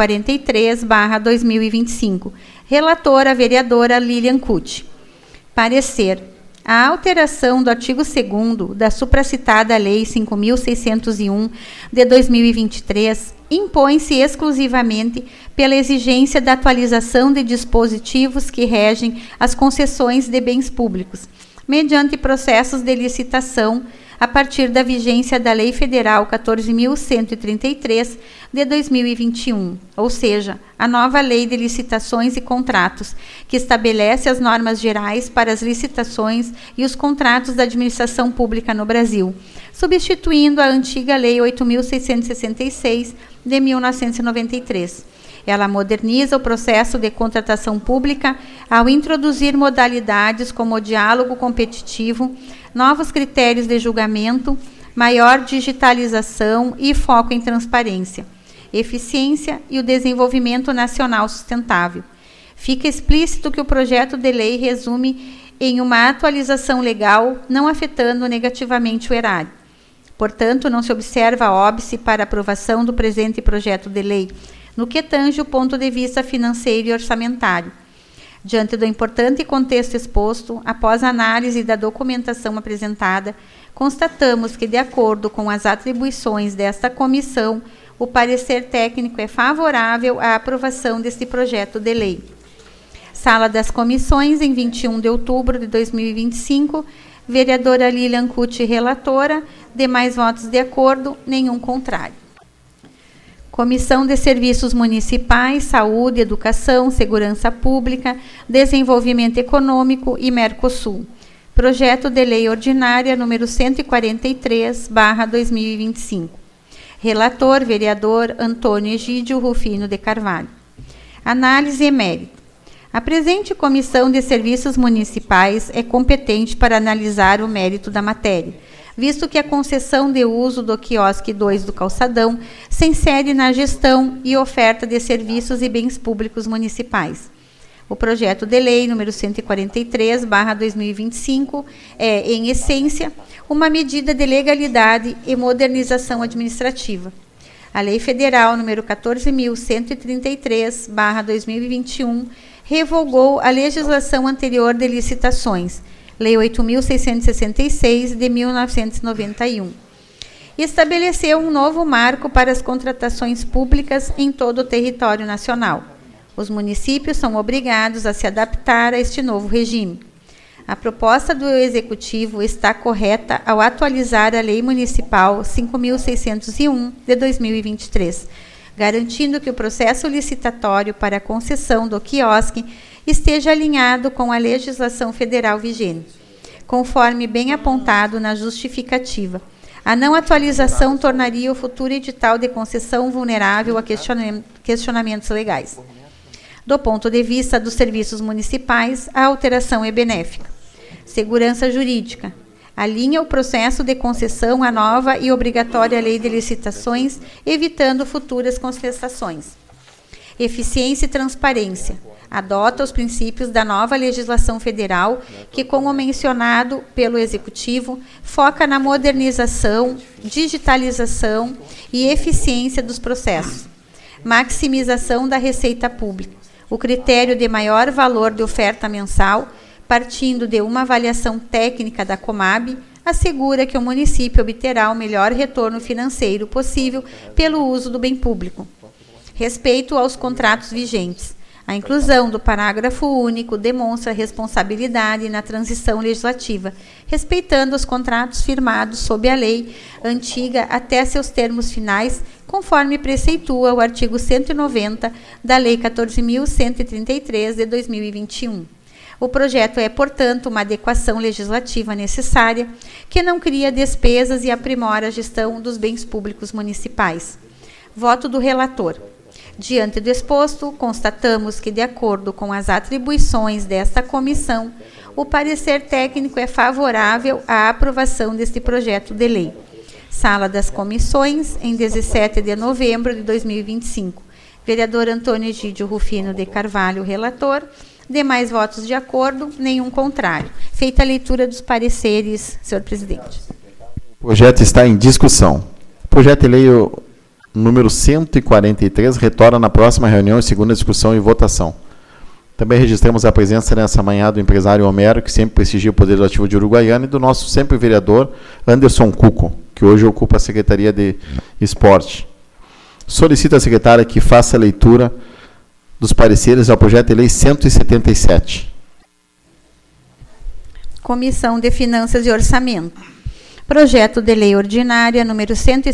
143/2025. Relatora, vereadora Lilian Cucci. Parecer. A alteração do artigo 2º da supracitada Lei 5.601 de 2023 impõe-se exclusivamente pela exigência da atualização de dispositivos que regem as concessões de bens públicos, mediante processos de licitação a partir da vigência da Lei Federal 14.133 de 2021, ou seja, a nova Lei de Licitações e Contratos, que estabelece as normas gerais para as licitações e os contratos da administração pública no Brasil, substituindo a antiga Lei 8.666 de 1993. Ela moderniza o processo de contratação pública ao introduzir modalidades como o diálogo competitivo, novos critérios de julgamento, maior digitalização e foco em transparência, eficiência e o desenvolvimento nacional sustentável. Fica explícito que o projeto de lei resume em uma atualização legal, não afetando negativamente o erário. Portanto, não se observa óbice para aprovação do presente projeto de lei, no que tange o ponto de vista financeiro e orçamentário. Diante do importante contexto exposto, após a análise da documentação apresentada, constatamos que, de acordo com as atribuições desta comissão, o parecer técnico é favorável à aprovação deste projeto de lei. Sala das Comissões, em 21 de outubro de 2025, vereadora Lilian Cucci, relatora, demais votos de acordo, nenhum contrário. Comissão de Serviços Municipais, Saúde, Educação, Segurança Pública, Desenvolvimento Econômico e Mercosul. Projeto de Lei Ordinária número 143/2025. Relator, vereador Antônio Egídio Rufino de Carvalho. Análise e mérito. A presente Comissão de Serviços Municipais é competente para analisar o mérito da matéria, visto que a concessão de uso do quiosque 2 do Calçadão se insere na gestão e oferta de serviços e bens públicos municipais. O projeto de lei número 143/2025 é, em essência, uma medida de legalidade e modernização administrativa. A Lei Federal número 14.133/2021 revogou a legislação anterior de licitações, Lei 8.666, de 1991. E estabeleceu um novo marco para as contratações públicas em todo o território nacional. Os municípios são obrigados a se adaptar a este novo regime. A proposta do Executivo está correta ao atualizar a Lei Municipal 5.601, de 2023, garantindo que o processo licitatório para a concessão do quiosque esteja alinhado com a legislação federal vigente, conforme bem apontado na justificativa. A não atualização tornaria o futuro edital de concessão vulnerável a questionamentos legais. Do ponto de vista dos serviços municipais, a alteração é benéfica. Segurança jurídica. Alinha o processo de concessão à nova e obrigatória lei de licitações, evitando futuras contestações. Eficiência e transparência. Adota os princípios da nova legislação federal, que, como mencionado pelo Executivo, foca na modernização, digitalização e eficiência dos processos. maximização da receita pública. O critério de maior valor de oferta mensal, partindo de uma avaliação técnica da Comab, assegura que o município obterá o melhor retorno financeiro possível pelo uso do bem público. Respeito aos contratos vigentes. A inclusão do parágrafo único demonstra responsabilidade na transição legislativa, respeitando os contratos firmados sob a lei antiga até seus termos finais, conforme preceitua o artigo 190 da Lei 14.133 de 2021. O projeto é, portanto, uma adequação legislativa necessária, que não cria despesas e aprimora a gestão dos bens públicos municipais. Voto do relator. Diante do exposto, constatamos que, de acordo com as atribuições desta comissão, o parecer técnico é favorável à aprovação deste projeto de lei. Sala das Comissões, em 17 de novembro de 2025. Vereador Antônio Egídio Rufino de Carvalho, relator. Demais votos de acordo, nenhum contrário. Feita a leitura dos pareceres, senhor presidente. O projeto está em discussão. O projeto de lei número 143 retorna na próxima reunião em segunda discussão e votação. Também registramos a presença nessa manhã do empresário Homero, que sempre prestigia o Poder Legislativo de Uruguaiana, e do nosso sempre vereador Anderson Cuco, que hoje ocupa a Secretaria de Esporte. Solicito à secretária que faça a leitura dos pareceres ao projeto de lei 177. Comissão de Finanças e Orçamento. Projeto de Lei Ordinária número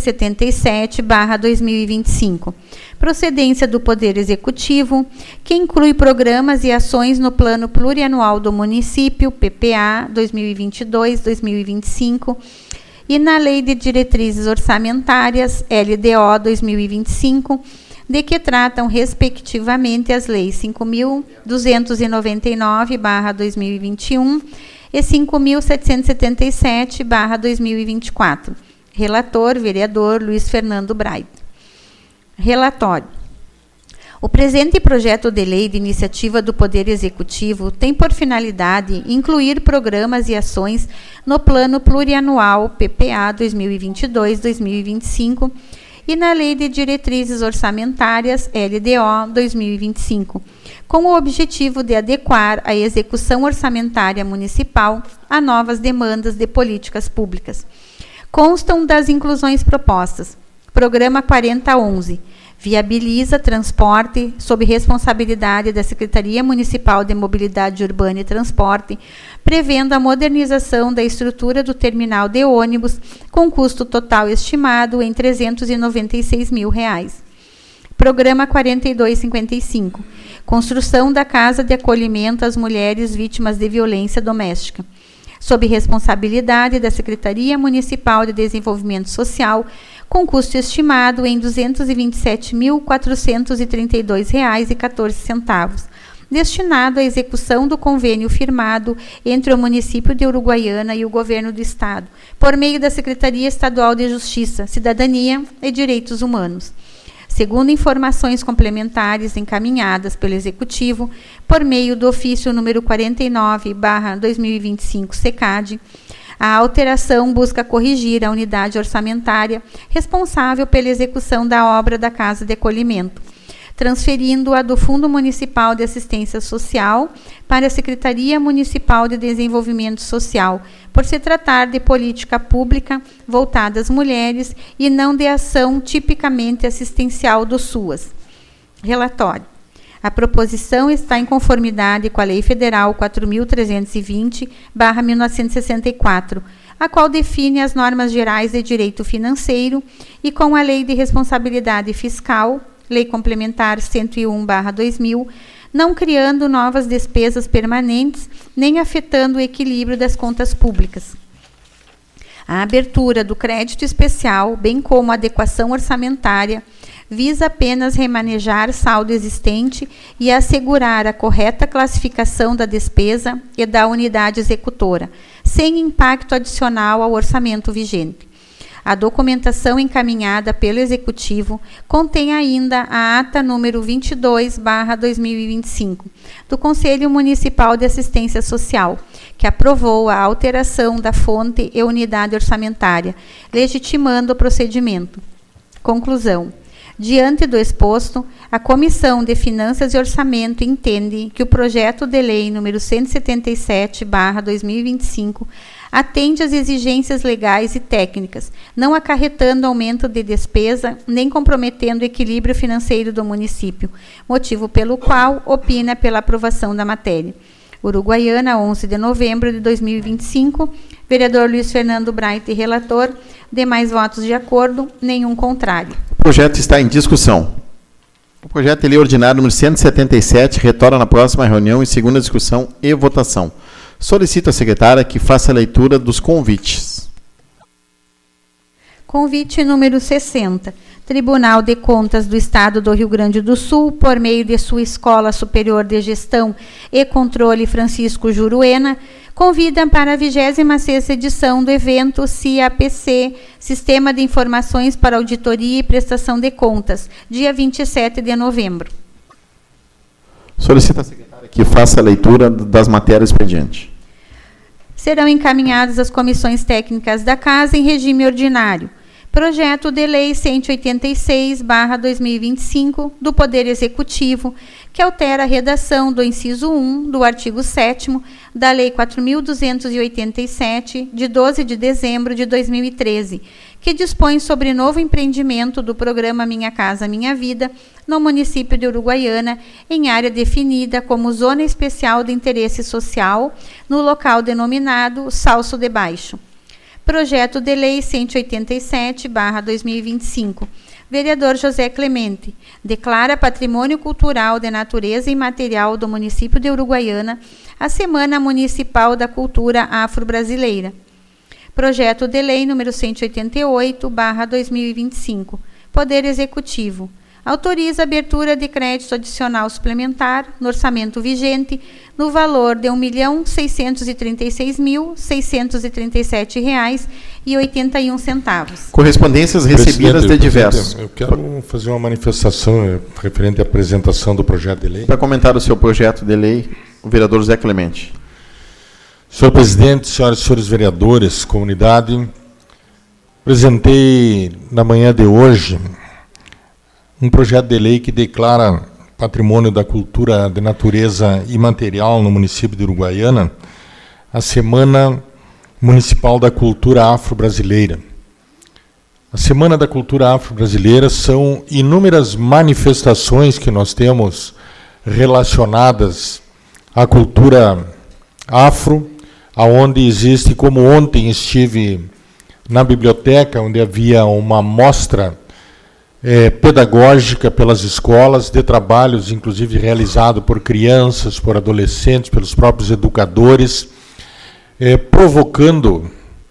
177/2025. Procedência do Poder Executivo, que inclui programas e ações no Plano Plurianual do Município, PPA 2022-2025, e na Lei de Diretrizes Orçamentárias, LDO 2025, de que tratam, respectivamente, as leis 5.299/2021 e 5.777/2024. Relator, vereador Luiz Fernando Braide. Relatório. O presente projeto de lei de iniciativa do Poder Executivo tem por finalidade incluir programas e ações no Plano Plurianual PPA 2022-2025 e na Lei de Diretrizes Orçamentárias, LDO 2025, com o objetivo de adequar a execução orçamentária municipal a novas demandas de políticas públicas. Constam das inclusões propostas. Programa 4011, viabiliza transporte sob responsabilidade da Secretaria Municipal de Mobilidade Urbana e Transporte, prevendo a modernização da estrutura do terminal de ônibus, com custo total estimado em R$ 396 mil. Programa 4255, construção da Casa de Acolhimento às Mulheres Vítimas de Violência Doméstica, sob responsabilidade da Secretaria Municipal de Desenvolvimento Social, com custo estimado em R$ 227.432,14, destinado à execução do convênio firmado entre o município de Uruguaiana e o Governo do Estado, por meio da Secretaria Estadual de Justiça, Cidadania e Direitos Humanos. Segundo informações complementares encaminhadas pelo Executivo, por meio do ofício número 49/2025 SECAD, a alteração busca corrigir a unidade orçamentária responsável pela execução da obra da Casa de Acolhimento, transferindo-a do Fundo Municipal de Assistência Social para a Secretaria Municipal de Desenvolvimento Social, por se tratar de política pública voltada às mulheres e não de ação tipicamente assistencial do SUAS. Relatório. A proposição está em conformidade com a Lei Federal 4.320/1964, a qual define as normas gerais de direito financeiro, e com a Lei de Responsabilidade Fiscal, Lei Complementar 101/2000, não criando novas despesas permanentes, nem afetando o equilíbrio das contas públicas. A abertura do crédito especial, bem como a adequação orçamentária, visa apenas remanejar saldo existente e assegurar a correta classificação da despesa e da unidade executora, sem impacto adicional ao orçamento vigente. A documentação encaminhada pelo Executivo contém ainda a ata número 22/2025 do Conselho Municipal de Assistência Social, que aprovou a alteração da fonte e unidade orçamentária, legitimando o procedimento. Conclusão. Diante do exposto, a Comissão de Finanças e Orçamento entende que o projeto de lei número 177/2025 atende às exigências legais e técnicas, não acarretando aumento de despesa nem comprometendo o equilíbrio financeiro do município, motivo pelo qual opina pela aprovação da matéria. Uruguaiana, 11 de novembro de 2025, vereador Luiz Fernando Bright, relator, demais votos de acordo, nenhum contrário. O projeto está em discussão. O projeto de lei ordinário número 177 retorna na próxima reunião em segunda discussão e votação. Solicito à secretária que faça a leitura dos convites. Convite número 60. Tribunal de Contas do Estado do Rio Grande do Sul, por meio de sua Escola Superior de Gestão e Controle Francisco Juruena, convida para a 26ª edição do evento CIAPC, Sistema de Informações para Auditoria e Prestação de Contas, dia 27 de novembro. Solicito à secretária que faça a leitura das matérias expediente. Serão encaminhadas às comissões técnicas da Casa em regime ordinário. Projeto de Lei 186/2025 do Poder Executivo, que altera a redação do inciso 1 do artigo 7º da Lei 4.287, de 12 de dezembro de 2013, que dispõe sobre novo empreendimento do programa Minha Casa Minha Vida, no município de Uruguaiana, em área definida como Zona Especial de Interesse Social, no local denominado Salso de Baixo. Projeto de Lei 187/2025. Vereador José Clemente declara Patrimônio Cultural de Natureza Imaterial do município de Uruguaiana a Semana Municipal da Cultura Afro-Brasileira. Projeto de Lei número 188/2025. Poder Executivo. Autoriza a abertura de crédito adicional suplementar no orçamento vigente no valor de R$ 1.636.637,81. Correspondências recebidas de diversos. Eu quero fazer uma manifestação referente à apresentação do projeto de lei. Para comentar o seu projeto de lei, o vereador José Clemente. Senhor presidente, senhoras e senhores vereadores, comunidade, apresentei na manhã de hoje um projeto de lei que declara Patrimônio da Cultura de Natureza Imaterial no município de Uruguaiana a Semana Municipal da Cultura Afro-Brasileira. A Semana da Cultura Afro-Brasileira são inúmeras manifestações que nós temos relacionadas à cultura afro, aonde existe, como ontem estive na biblioteca, onde havia uma mostra pedagógica pelas escolas, de trabalhos, inclusive, realizados por crianças, por adolescentes, pelos próprios educadores, provocando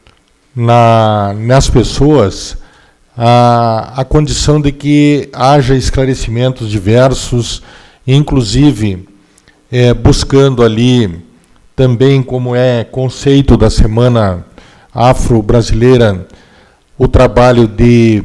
nas pessoas a condição de que haja esclarecimentos diversos, inclusive buscando ali também, como é conceito da Semana Afro-Brasileira, o trabalho de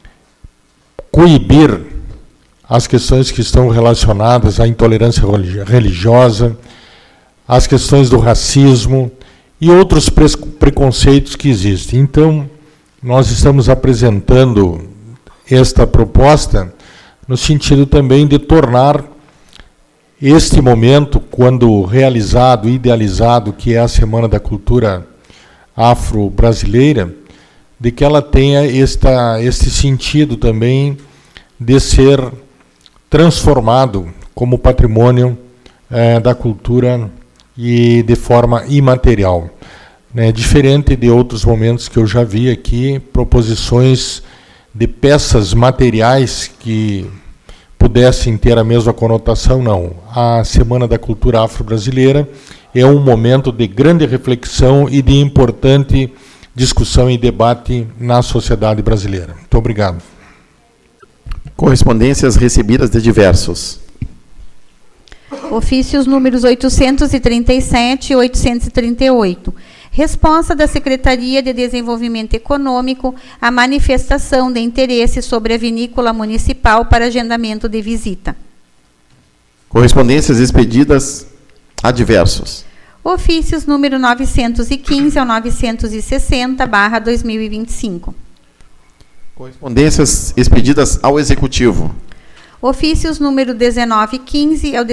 coibir as questões que estão relacionadas à intolerância religiosa, as questões do racismo e outros preconceitos que existem. Então, nós estamos apresentando esta proposta no sentido também de tornar este momento, quando realizado, idealizado, que é a Semana da Cultura Afro-Brasileira, de que ela tenha este sentido também de ser transformado como patrimônio da cultura e de forma imaterial. Diferente de outros momentos que eu já vi aqui, proposições de peças materiais que pudessem ter a mesma conotação, não. A Semana da Cultura Afro-Brasileira é um momento de grande reflexão e de importante discussão e debate na sociedade brasileira. Muito obrigado. Correspondências recebidas de diversos. Ofícios números 837 e 838. Resposta da Secretaria de Desenvolvimento Econômico à manifestação de interesse sobre a vinícola municipal para agendamento de visita. Correspondências expedidas a diversos. Ofícios número 915 ao 960/2025. Correspondências expedidas ao Executivo. Ofícios número 1915 ao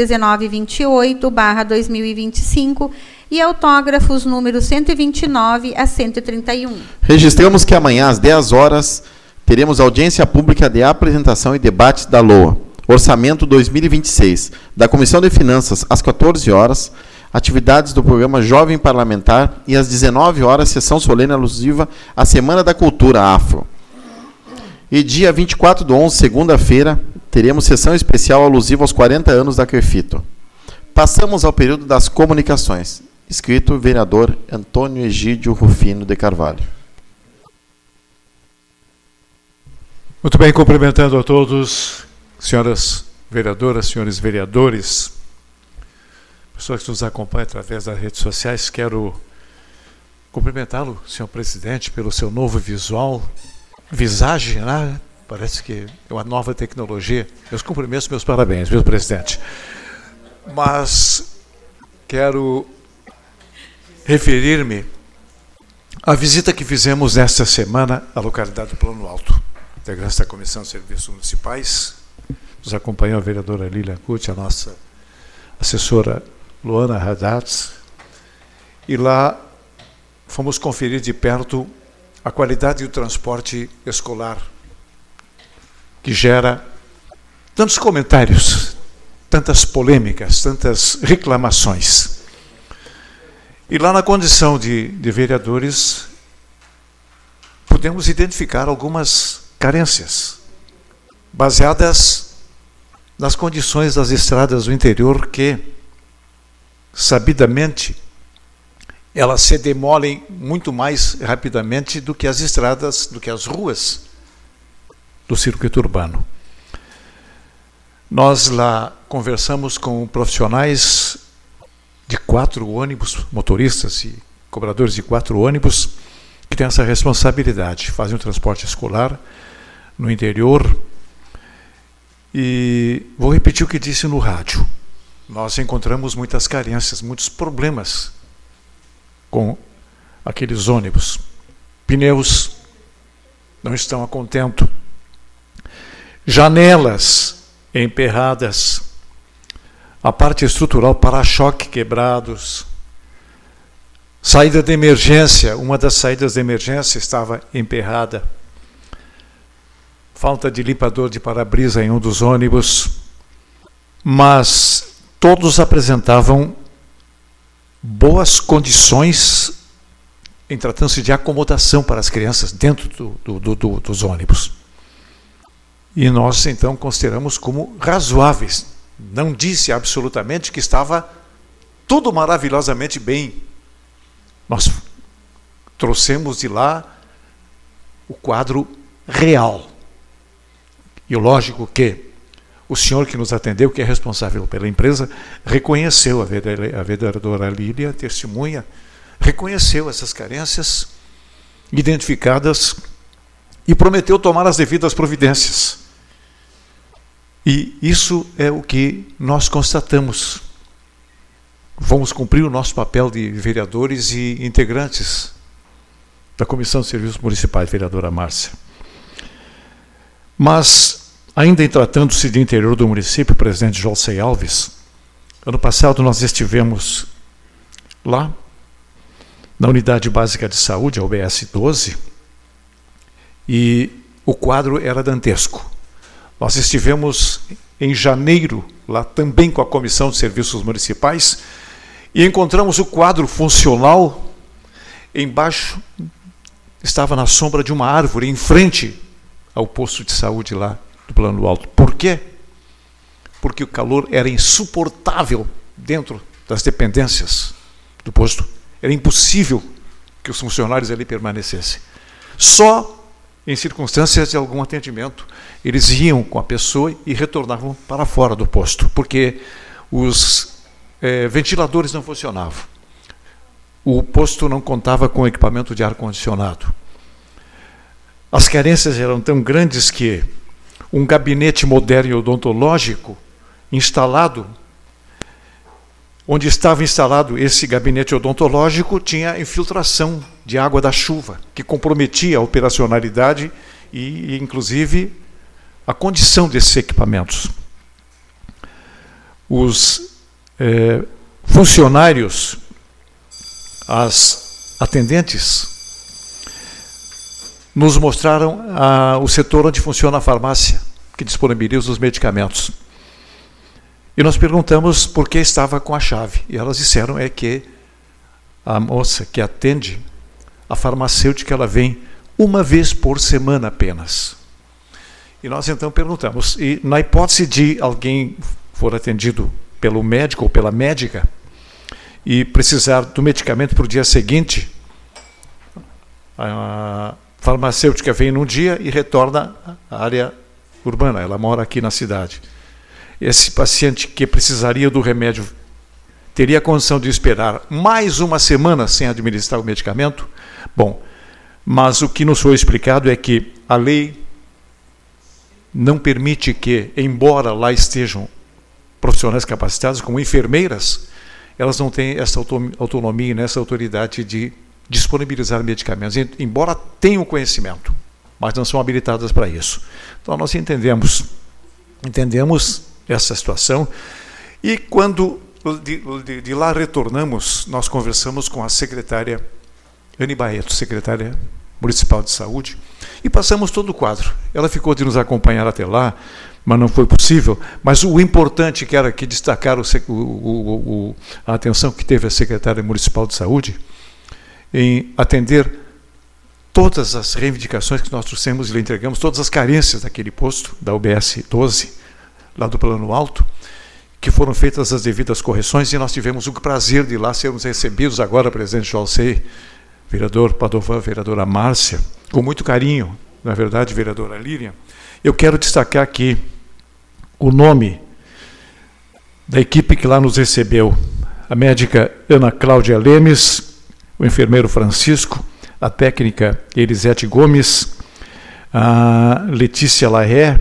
1928/2025 e autógrafos número 129 a 131. Registramos que amanhã às 10 horas teremos audiência pública de apresentação e debate da LOA, Orçamento 2026, da Comissão de Finanças às 14 horas, atividades do programa Jovem Parlamentar e às 19 horas, sessão solene alusiva à Semana da Cultura Afro. E dia 24/11, segunda-feira, teremos sessão especial alusiva aos 40 anos da Crefito. Passamos ao período das comunicações. Escrito, vereador Antônio Egídio Rufino de Carvalho. Muito bem, cumprimentando a todos, senhoras vereadoras, senhores vereadores, pessoas que nos acompanham através das redes sociais, quero cumprimentá-lo, senhor presidente, pelo seu novo visagem, né? Parece que é uma nova tecnologia. Meus cumprimentos, meus parabéns, meu presidente. Mas quero referir-me à visita que fizemos nesta semana à localidade do Plano Alto. Integrante da Comissão de Serviços Municipais, nos acompanhou a vereadora Lilian Cucci, a nossa assessora Luana Haddad, e lá fomos conferir de perto a qualidade do transporte escolar, que gera tantos comentários, tantas polêmicas, tantas reclamações. E lá na condição de vereadores, podemos identificar algumas carências, baseadas nas condições das estradas do interior que, sabidamente, elas se demolem muito mais rapidamente do que as estradas, do que as ruas do circuito urbano. Nós lá conversamos com profissionais de 4 ônibus, motoristas e cobradores de 4 ônibus, que têm essa responsabilidade, fazem o transporte escolar no interior. E vou repetir o que disse no rádio. Nós encontramos muitas carências, muitos problemas com aqueles ônibus. Pneus não estão a contento. Janelas emperradas. A parte estrutural, para-choque quebrados. Saída de emergência, uma das saídas de emergência estava emperrada. Falta de limpador de para-brisa em um dos ônibus. Mas todos apresentavam boas condições em tratando-se de acomodação para as crianças dentro dos ônibus. E nós, então, consideramos como razoáveis. Não disse absolutamente que estava tudo maravilhosamente bem. Nós trouxemos de lá o quadro real. E lógico que o senhor que nos atendeu, que é responsável pela empresa, reconheceu, a vereadora Lília, testemunha, reconheceu essas carências identificadas e prometeu tomar as devidas providências. E isso é o que nós constatamos. Vamos cumprir o nosso papel de vereadores e integrantes da Comissão de Serviços Municipais, vereadora Márcia. Mas, ainda em tratando-se de interior do município, presidente Jolcei Alves, ano passado nós estivemos lá, na Unidade Básica de Saúde, a UBS 12, e o quadro era dantesco. Nós estivemos em janeiro, lá também com a Comissão de Serviços Municipais, e encontramos o quadro funcional. Embaixo estava na sombra de uma árvore, em frente ao posto de saúde lá do Plano Alto. Por quê? Porque o calor era insuportável dentro das dependências do posto. Era impossível que os funcionários ali permanecessem. Só em circunstâncias de algum atendimento, eles iam com a pessoa e retornavam para fora do posto, porque os ventiladores não funcionavam. O posto não contava com equipamento de ar-condicionado. As carências eram tão grandes que um gabinete moderno e odontológico instalado onde estava instalado esse gabinete odontológico, tinha infiltração de água da chuva, que comprometia a operacionalidade e inclusive, a condição desses equipamentos. Os funcionários, as atendentes, nos mostraram o setor onde funciona a farmácia, que disponibiliza os medicamentos. E nós perguntamos por que estava com a chave. E elas disseram que a moça que atende, a farmacêutica, ela vem uma vez por semana apenas. E nós então perguntamos, e na hipótese de alguém for atendido pelo médico ou pela médica e precisar do medicamento para o dia seguinte, a farmacêutica vem num dia e retorna à área urbana, ela mora aqui na cidade. Esse paciente que precisaria do remédio teria a condição de esperar mais uma semana sem administrar o medicamento? Bom, mas o que nos foi explicado é que a lei não permite que, embora lá estejam profissionais capacitados, como enfermeiras, elas não têm essa autonomia, nessa autoridade de disponibilizar medicamentos, embora tenham conhecimento, mas não são habilitadas para isso. Então nós entendemos essa situação, e quando de lá retornamos, nós conversamos com a secretária Anne Barreto, secretária municipal de saúde, e passamos todo o quadro. Ela ficou de nos acompanhar até lá, mas não foi possível. Mas o importante que era aqui destacar a atenção que teve a secretária municipal de saúde em atender todas as reivindicações que nós trouxemos e lhe entregamos, todas as carências daquele posto, da UBS 12, lá do Plano Alto, que foram feitas as devidas correções, e nós tivemos o prazer de lá sermos recebidos agora, presidente Joalcei, vereador Padovan, vereadora Márcia, com muito carinho, na verdade, vereadora Lília. Eu quero destacar aqui o nome da equipe que lá nos recebeu: a médica Ana Cláudia Lemes, o enfermeiro Francisco, a técnica Elisete Gomes, a Letícia Larré,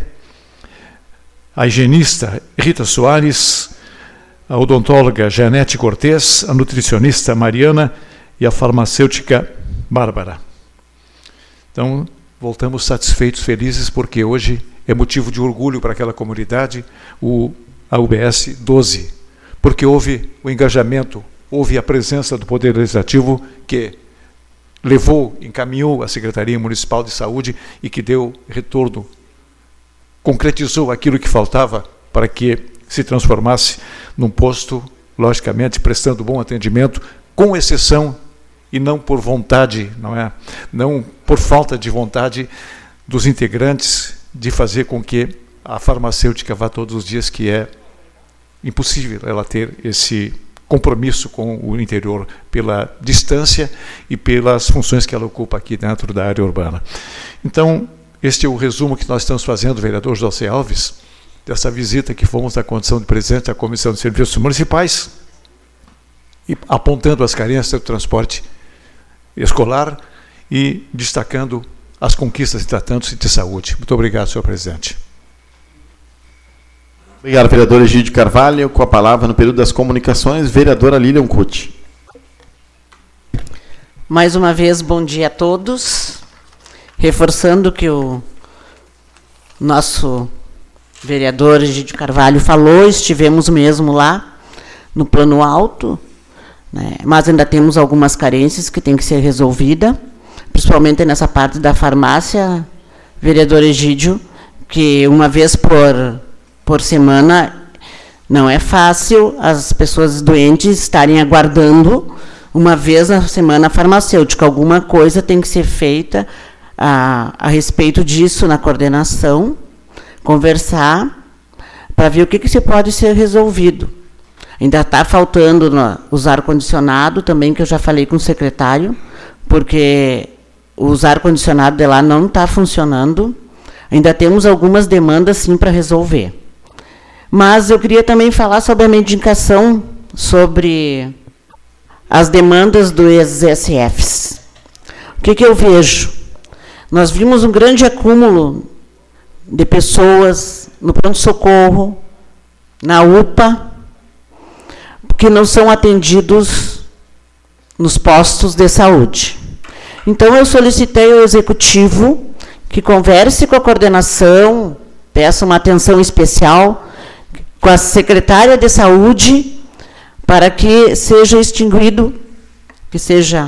a higienista Rita Soares, a odontóloga Janete Cortez, a nutricionista Mariana e a farmacêutica Bárbara. Então, voltamos satisfeitos, felizes, porque hoje é motivo de orgulho para aquela comunidade, a UBS 12, porque houve o engajamento, houve a presença do Poder Legislativo que encaminhou a Secretaria Municipal de Saúde e que deu retorno, concretizou aquilo que faltava para que se transformasse num posto, logicamente, prestando bom atendimento, com exceção, e não por vontade, não por falta de vontade dos integrantes de fazer com que a farmacêutica vá todos os dias, que é impossível ela ter esse compromisso com o interior pela distância e pelas funções que ela ocupa aqui dentro da área urbana. Então, este é o resumo que nós estamos fazendo, vereador José Alves, dessa visita que fomos na condição de presidente da Comissão de Serviços Municipais, e apontando as carências do transporte escolar e destacando as conquistas em tratando-se de saúde. Muito obrigado, senhor presidente. Obrigado, vereador Egídio Carvalho. Com a palavra, no período das comunicações, vereadora Lilian Cucci. Mais uma vez, bom dia a todos. Reforçando que o nosso vereador Egídio Carvalho falou, estivemos mesmo lá no Plano Alto, né, mas ainda temos algumas carências que têm que ser resolvidas, principalmente nessa parte da farmácia, vereador Egídio, que uma vez por semana não é fácil as pessoas doentes estarem aguardando uma vez na semana farmacêutica. Alguma coisa tem que ser feita a respeito disso na coordenação, conversar para ver o que se pode ser resolvido. Ainda está faltando os ar-condicionado também, que eu já falei com o secretário, porque os ar-condicionado de lá não está funcionando. Ainda temos algumas demandas, sim, para resolver. Mas eu queria também falar sobre a medicação, sobre as demandas dos SFs. O que eu vejo? Nós vimos um grande acúmulo de pessoas no pronto-socorro, na UPA, que não são atendidos nos postos de saúde. Então, eu solicitei ao Executivo que converse com a coordenação, peça uma atenção especial com a secretária de Saúde, para que seja extinguido, que seja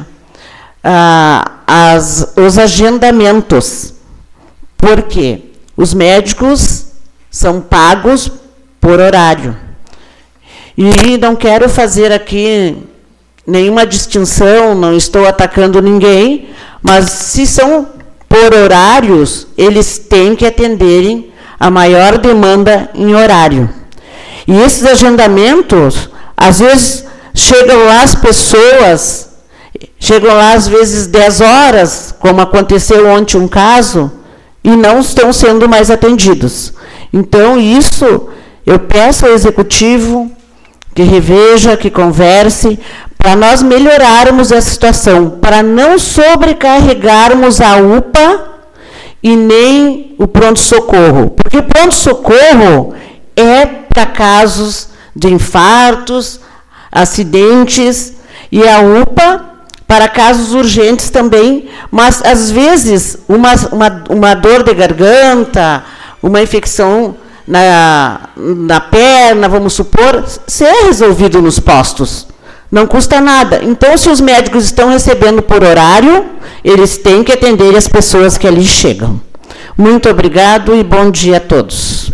os agendamentos. Porque os médicos são pagos por horário. E não quero fazer aqui nenhuma distinção, não estou atacando ninguém, mas se são por horários, eles têm que atenderem a maior demanda em horário. E esses agendamentos, às vezes, chegam lá as pessoas, chegam lá às vezes 10 horas, como aconteceu ontem um caso, e não estão sendo mais atendidos. Então, isso, eu peço ao Executivo que reveja, que converse, para nós melhorarmos essa situação, para não sobrecarregarmos a UPA e nem o pronto-socorro. Porque o pronto-socorro é para casos de infartos, acidentes, e a UPA para casos urgentes também, mas, às vezes, uma dor de garganta, uma infecção na perna, vamos supor, ser resolvido nos postos. Não custa nada. Então, se os médicos estão recebendo por horário, eles têm que atender as pessoas que ali chegam. Muito obrigado e bom dia a todos.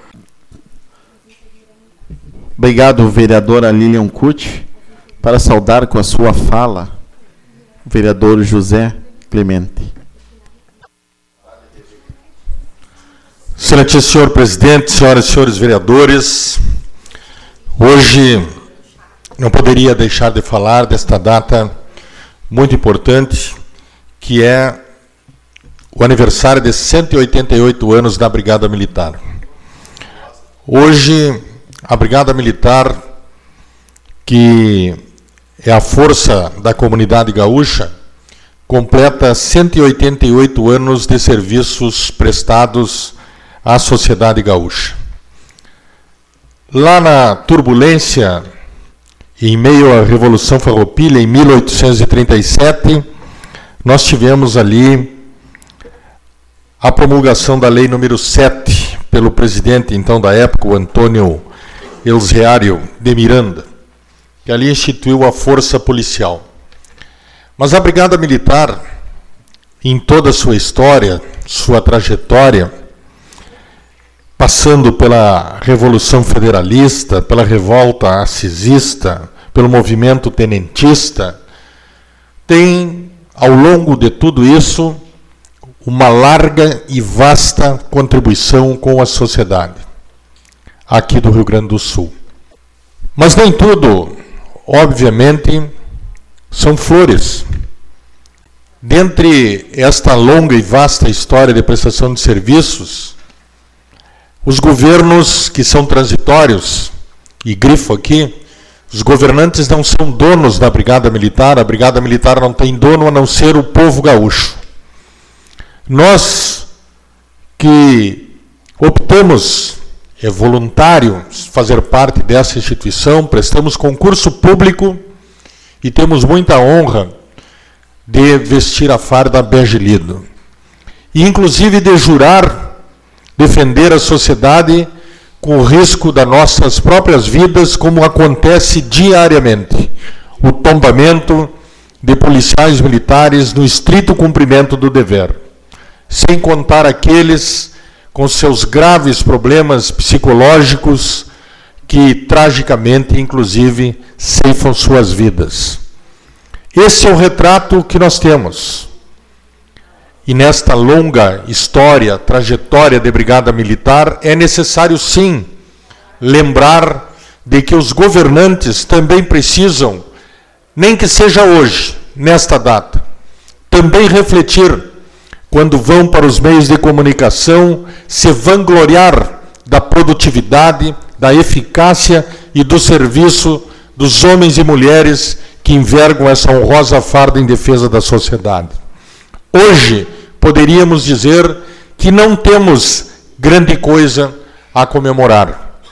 Obrigado, vereadora Lilian Cucci. Para saudar com a sua fala, o vereador José Clemente. Excelentíssimo senhor presidente, senhoras e senhores vereadores, hoje não poderia deixar de falar desta data muito importante, que é o aniversário de 188 anos da Brigada Militar. Hoje, a Brigada Militar, que é a força da comunidade gaúcha, completa 188 anos de serviços prestados à sociedade gaúcha. Lá na turbulência, em meio à Revolução Farroupilha, em 1837, nós tivemos ali a promulgação da Lei número 7, pelo presidente, então, da época, o Antônio Elzeário de Miranda, que ali instituiu a força policial. Mas a Brigada Militar, em toda a sua história, sua trajetória, passando pela Revolução Federalista, pela Revolta Assisista, pelo movimento tenentista, tem, ao longo de tudo isso, uma larga e vasta contribuição com a sociedade, aqui do Rio Grande do Sul. Mas nem tudo, obviamente, são flores. Dentre esta longa e vasta história de prestação de serviços, os governos que são transitórios, e grifo aqui, os governantes não são donos da Brigada Militar, a Brigada Militar não tem dono a não ser o povo gaúcho. Nós que optamos, é voluntário fazer parte dessa instituição, prestamos concurso público e temos muita honra de vestir a farda bege lido. E inclusive de jurar defender a sociedade com o risco das nossas próprias vidas, como acontece diariamente. O tombamento de policiais militares no estrito cumprimento do dever. Sem contar aqueles com seus graves problemas psicológicos que, tragicamente, inclusive, ceifam suas vidas. Esse é o retrato que nós temos. E nesta longa história, trajetória de Brigada Militar, é necessário, sim, lembrar de que os governantes também precisam, nem que seja hoje, nesta data, também refletir, quando vão para os meios de comunicação, se vangloriar da produtividade, da eficácia e do serviço dos homens e mulheres que envergam essa honrosa farda em defesa da sociedade. Hoje, poderíamos dizer que não temos grande coisa a comemorar.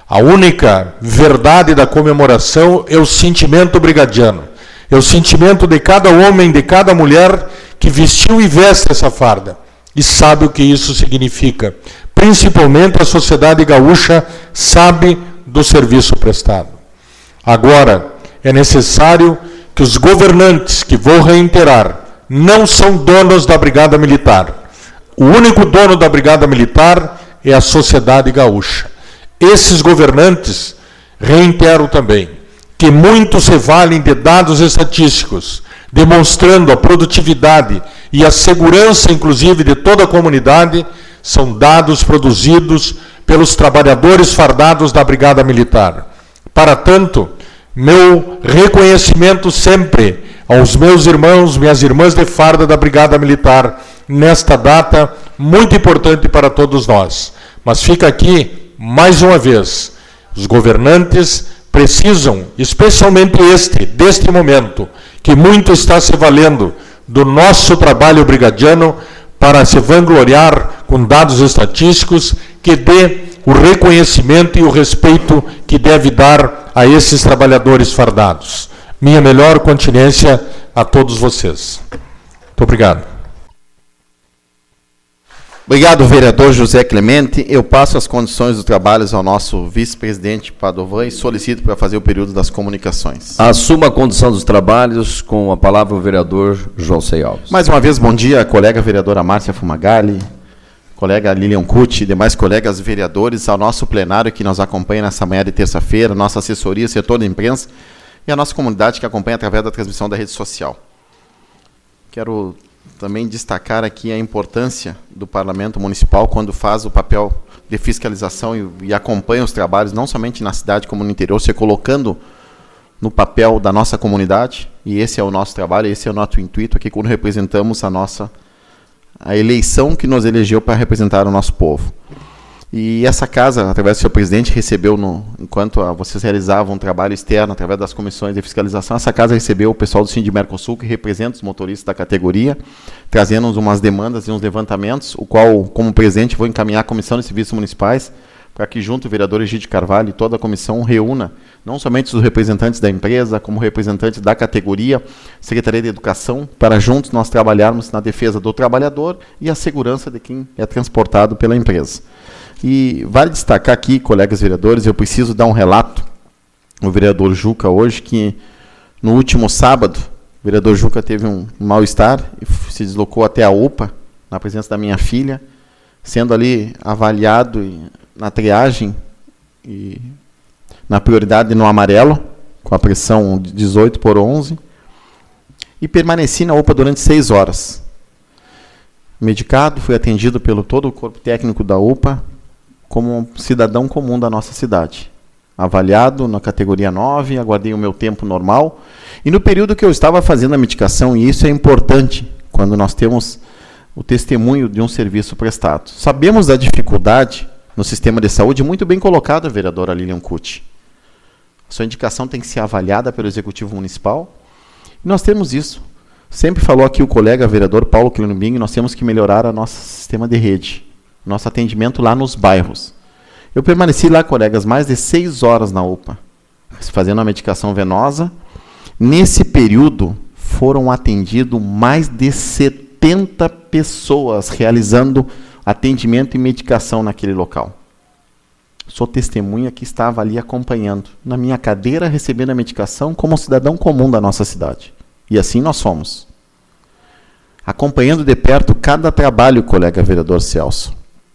A única verdade da comemoração é o sentimento brigadiano. É o sentimento de cada homem, de cada mulher que vestiu e veste essa farda e sabe o que isso significa. Principalmente a sociedade gaúcha sabe do serviço prestado. Agora, é necessário que os governantes, que vou reiterar, não são donos da Brigada Militar. O único dono da Brigada Militar é a sociedade gaúcha. Esses governantes, reitero também, que muito se valem de dados estatísticos, demonstrando a produtividade e a segurança, inclusive, de toda a comunidade, são dados produzidos pelos trabalhadores fardados da Brigada Militar. Para tanto, meu reconhecimento sempre aos meus irmãos, minhas irmãs de farda da Brigada Militar, nesta data muito importante para todos nós. Mas fica aqui, mais uma vez, os governantes precisam, especialmente deste momento, que muito está se valendo do nosso trabalho brigadiano para se vangloriar com dados estatísticos que dê o reconhecimento e o respeito que deve dar a esses trabalhadores fardados. Minha melhor continência a todos vocês. Muito obrigado. Obrigado, vereador José Clemente. Eu passo as condições do trabalho ao nosso vice-presidente Padovan e solicito para fazer o período das comunicações. Assuma a condução dos trabalhos, com a palavra o vereador Joalcey Alves. Mais uma vez, bom dia, colega vereadora Márcia Fumagalli, colega Lilian Cucci e demais colegas vereadores, ao nosso plenário que nos acompanha nessa manhã de terça-feira, nossa assessoria, setor da imprensa e a nossa comunidade que acompanha através da transmissão da rede social. Quero também destacar aqui a importância do Parlamento Municipal quando faz o papel de fiscalização e acompanha os trabalhos, não somente na cidade como no interior, se colocando no papel da nossa comunidade, e esse é o nosso trabalho, esse é o nosso intuito aqui quando representamos a eleição que nos elegeu para representar o nosso povo. E essa casa, através do seu presidente, recebeu, enquanto vocês realizavam um trabalho externo, através das comissões de fiscalização, essa casa recebeu o pessoal do Sindi Mercosul, que representa os motoristas da categoria, trazendo-nos umas demandas e uns levantamentos, o qual, como presidente, vou encaminhar à Comissão de Serviços Municipais, para que, junto o vereador Egídio Carvalho e toda a comissão, reúna não somente os representantes da empresa, como representantes da categoria, Secretaria de Educação, para juntos nós trabalharmos na defesa do trabalhador e a segurança de quem é transportado pela empresa. E vale destacar aqui, colegas vereadores, eu preciso dar um relato ao vereador Juca hoje, que no último sábado, o vereador Juca teve um mal-estar e se deslocou até a UPA, na presença da minha filha, sendo ali avaliado na triagem e na prioridade no amarelo, com a pressão 18/11, e permaneci na UPA durante 6 horas. Medicado, fui atendido pelo todo o corpo técnico da UPA, como um cidadão comum da nossa cidade. Avaliado na categoria 9, aguardei o meu tempo normal. E no período que eu estava fazendo a medicação, e isso é importante, quando nós temos o testemunho de um serviço prestado. Sabemos da dificuldade no sistema de saúde, muito bem colocado, vereadora Lilian Cucci. A sua indicação tem que ser avaliada pelo Executivo Municipal. E nós temos isso. Sempre falou aqui o colega vereador Paulo Clenumbing, nós temos que melhorar o nosso sistema de rede, nosso atendimento lá nos bairros. Eu permaneci lá, colegas, mais de 6 horas na UPA, fazendo a medicação venosa. Nesse período, foram atendidos mais de 70 pessoas realizando atendimento e medicação naquele local. Sou testemunha que estava ali acompanhando, na minha cadeira, recebendo a medicação como cidadão comum da nossa cidade. E assim nós fomos. Acompanhando de perto cada trabalho, colega vereador Celso.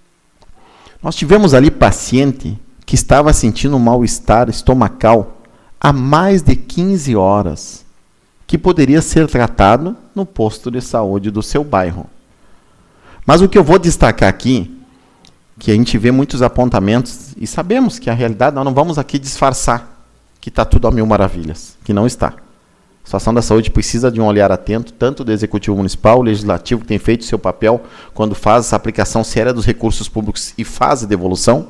Nós tivemos ali paciente que estava sentindo um mal-estar estomacal há mais de 15 horas, que poderia ser tratado no posto de saúde do seu bairro. Mas o que eu vou destacar aqui, que a gente vê muitos apontamentos, e sabemos que a realidade, nós não vamos aqui disfarçar que está tudo a mil maravilhas, que não está. A situação da saúde precisa de um olhar atento, tanto do Executivo Municipal, o Legislativo, que tem feito o seu papel quando faz essa aplicação séria dos recursos públicos e faz a devolução.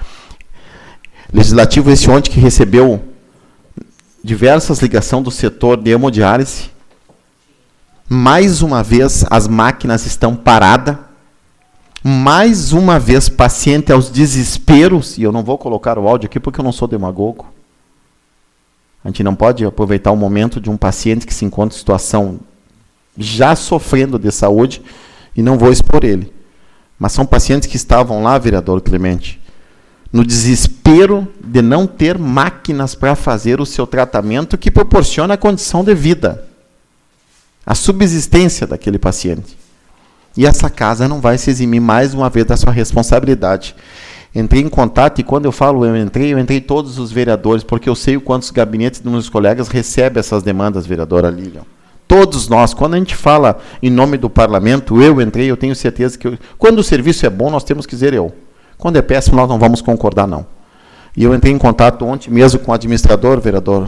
Legislativo esse ontem que recebeu diversas ligações do setor de hemodiálise. Mais uma vez, as máquinas estão paradas. mais uma vez paciente aos desesperos, e eu não vou colocar o áudio aqui porque eu não sou demagogo. A gente não pode aproveitar o momento de um paciente que se encontra em situação já sofrendo de saúde e não vou expor ele. Mas são pacientes que estavam lá, vereador Clemente, no desespero de não ter máquinas para fazer o seu tratamento que proporciona a condição de vida, a subsistência daquele paciente. E essa casa não vai se eximir mais uma vez da sua responsabilidade. Entrei em contato, e quando eu falo eu entrei todos os vereadores, porque eu sei o quantos gabinetes dos meus colegas recebem essas demandas, vereadora Lilian. Todos nós, quando a gente fala em nome do parlamento, eu tenho certeza que quando o serviço é bom, nós temos que dizer eu. Quando é péssimo, nós não vamos concordar, não. E eu entrei em contato ontem mesmo com o administrador,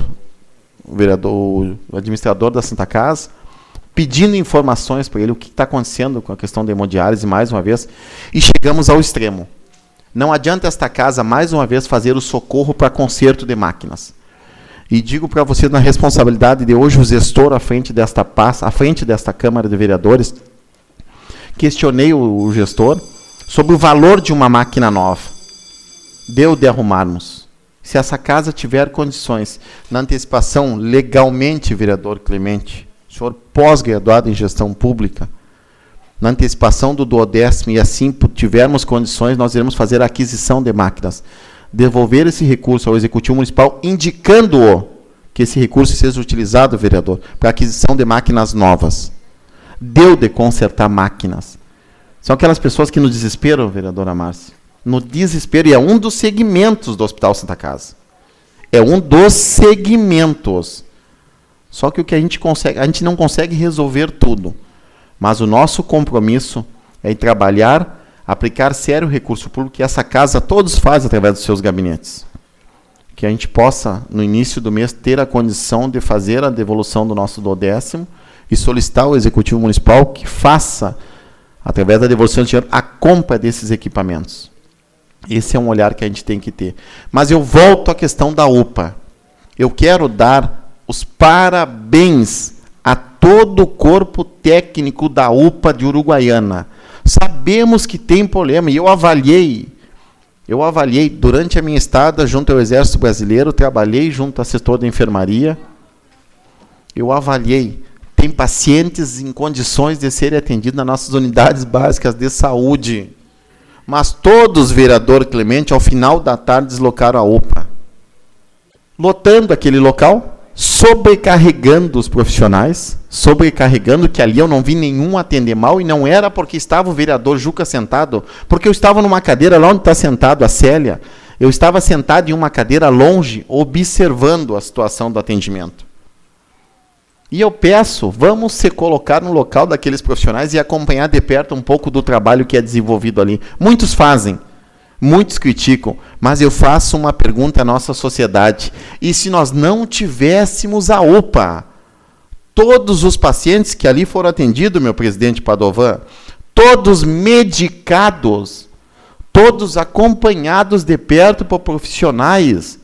o administrador da Santa Casa, pedindo informações para ele, o que está acontecendo com a questão da hemodiálise, mais uma vez, e chegamos ao extremo. Não adianta esta casa, mais uma vez, fazer o socorro para conserto de máquinas. E digo para vocês, na responsabilidade de hoje, o gestor à frente desta Câmara de Vereadores, questionei o gestor sobre o valor de uma máquina nova. Deu de arrumarmos. Se essa casa tiver condições, na antecipação, legalmente, vereador Clemente, senhor pós-graduado em gestão pública, na antecipação do 12º, e assim tivermos condições, nós iremos fazer a aquisição de máquinas. Devolver esse recurso ao Executivo Municipal, indicando-o que esse recurso seja utilizado, vereador, para aquisição de máquinas novas. Deu de consertar máquinas. São aquelas pessoas que no desespero, vereadora Márcia, no desespero, e é um dos segmentos do Hospital Santa Casa. É um dos segmentos. Só que o que a gente não consegue resolver tudo. Mas o nosso compromisso é em trabalhar, aplicar sério recurso público, que essa casa todos fazem através dos seus gabinetes. Que a gente possa, no início do mês, ter a condição de fazer a devolução do nosso 12º e solicitar ao Executivo Municipal que faça, através da devolução de dinheiro, a compra desses equipamentos. Esse é um olhar que a gente tem que ter. Mas eu volto à questão da UPA. Eu quero dar os parabéns a todo o corpo técnico da UPA de Uruguaiana. Sabemos que tem problema, e eu avaliei durante a minha estada junto ao Exército Brasileiro, trabalhei junto ao setor da enfermaria, eu avaliei, tem pacientes em condições de serem atendidos nas nossas unidades básicas de saúde, mas todos, vereador Clemente, ao final da tarde deslocaram a UPA, lotando aquele local, sobrecarregando os profissionais, sobrecarregando, que ali eu não vi nenhum atender mal, e não era porque estava o vereador Juca sentado, porque eu estava numa cadeira lá onde está sentado a Célia, eu estava sentado em uma cadeira longe, observando a situação do atendimento. E eu peço, vamos se colocar no local daqueles profissionais e acompanhar de perto um pouco do trabalho que é desenvolvido ali. Muitos fazem, muitos criticam, mas eu faço uma pergunta à nossa sociedade. E se nós não tivéssemos a UPA, todos os pacientes que ali foram atendidos, meu presidente Padovan, todos medicados, todos acompanhados de perto por profissionais,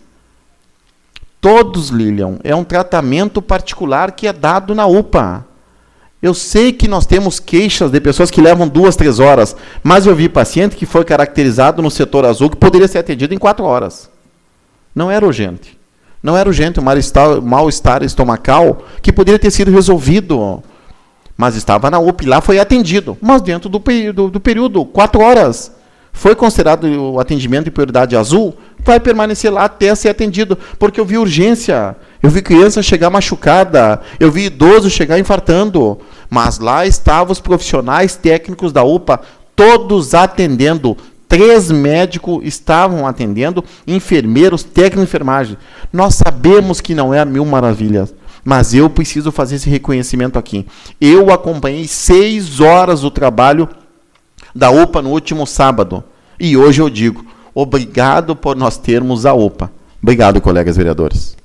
todos, Lilian, é um tratamento particular que é dado na UPA. Eu sei que nós temos queixas de pessoas que levam 2, 3 horas, mas eu vi paciente que foi caracterizado no setor azul que poderia ser atendido em 4 horas. Não era urgente. Não era urgente o mal-estar estomacal que poderia ter sido resolvido. Mas estava na UPA e lá foi atendido. Mas dentro do período, 4 horas. Foi considerado o atendimento de prioridade azul, vai permanecer lá até ser atendido. Porque eu vi urgência, eu vi criança chegar machucada, eu vi idoso chegar infartando. Mas lá estavam os profissionais técnicos da UPA, todos atendendo. 3 médicos estavam atendendo, enfermeiros, técnicos de enfermagem. Nós sabemos que não é a mil maravilhas, mas eu preciso fazer esse reconhecimento aqui. Eu acompanhei 6 horas do trabalho da UPA no último sábado. E hoje eu digo, obrigado por nós termos a UPA. Obrigado, colegas vereadores.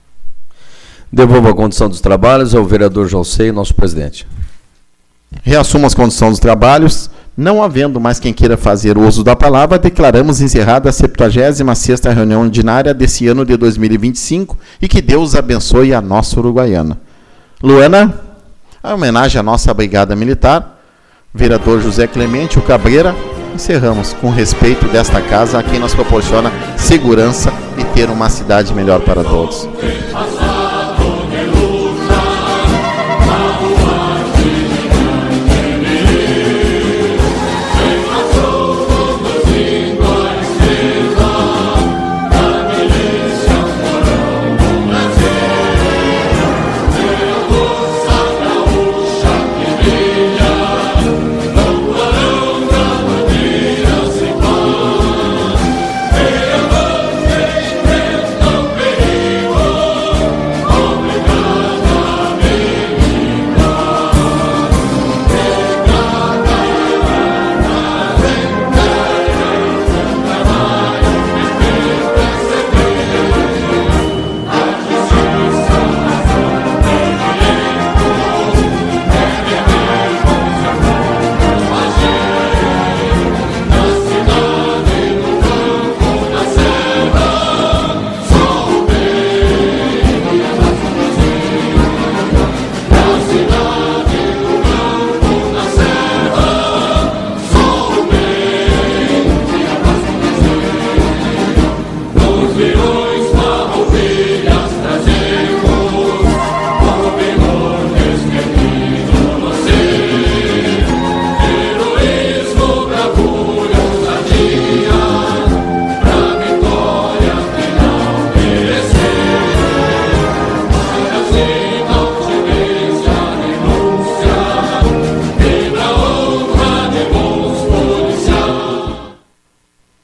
Devolvo a condução dos trabalhos ao vereador José, nosso presidente. Reassumo as condições dos trabalhos. Não havendo mais quem queira fazer uso da palavra, declaramos encerrada a 76ª reunião ordinária desse ano de 2025 e que Deus abençoe a nossa Uruguaiana. Luana, a homenagem à nossa Brigada Militar, vereador José Clemente, o Cabreira, encerramos com respeito desta casa a quem nos proporciona segurança e ter uma cidade melhor para todos.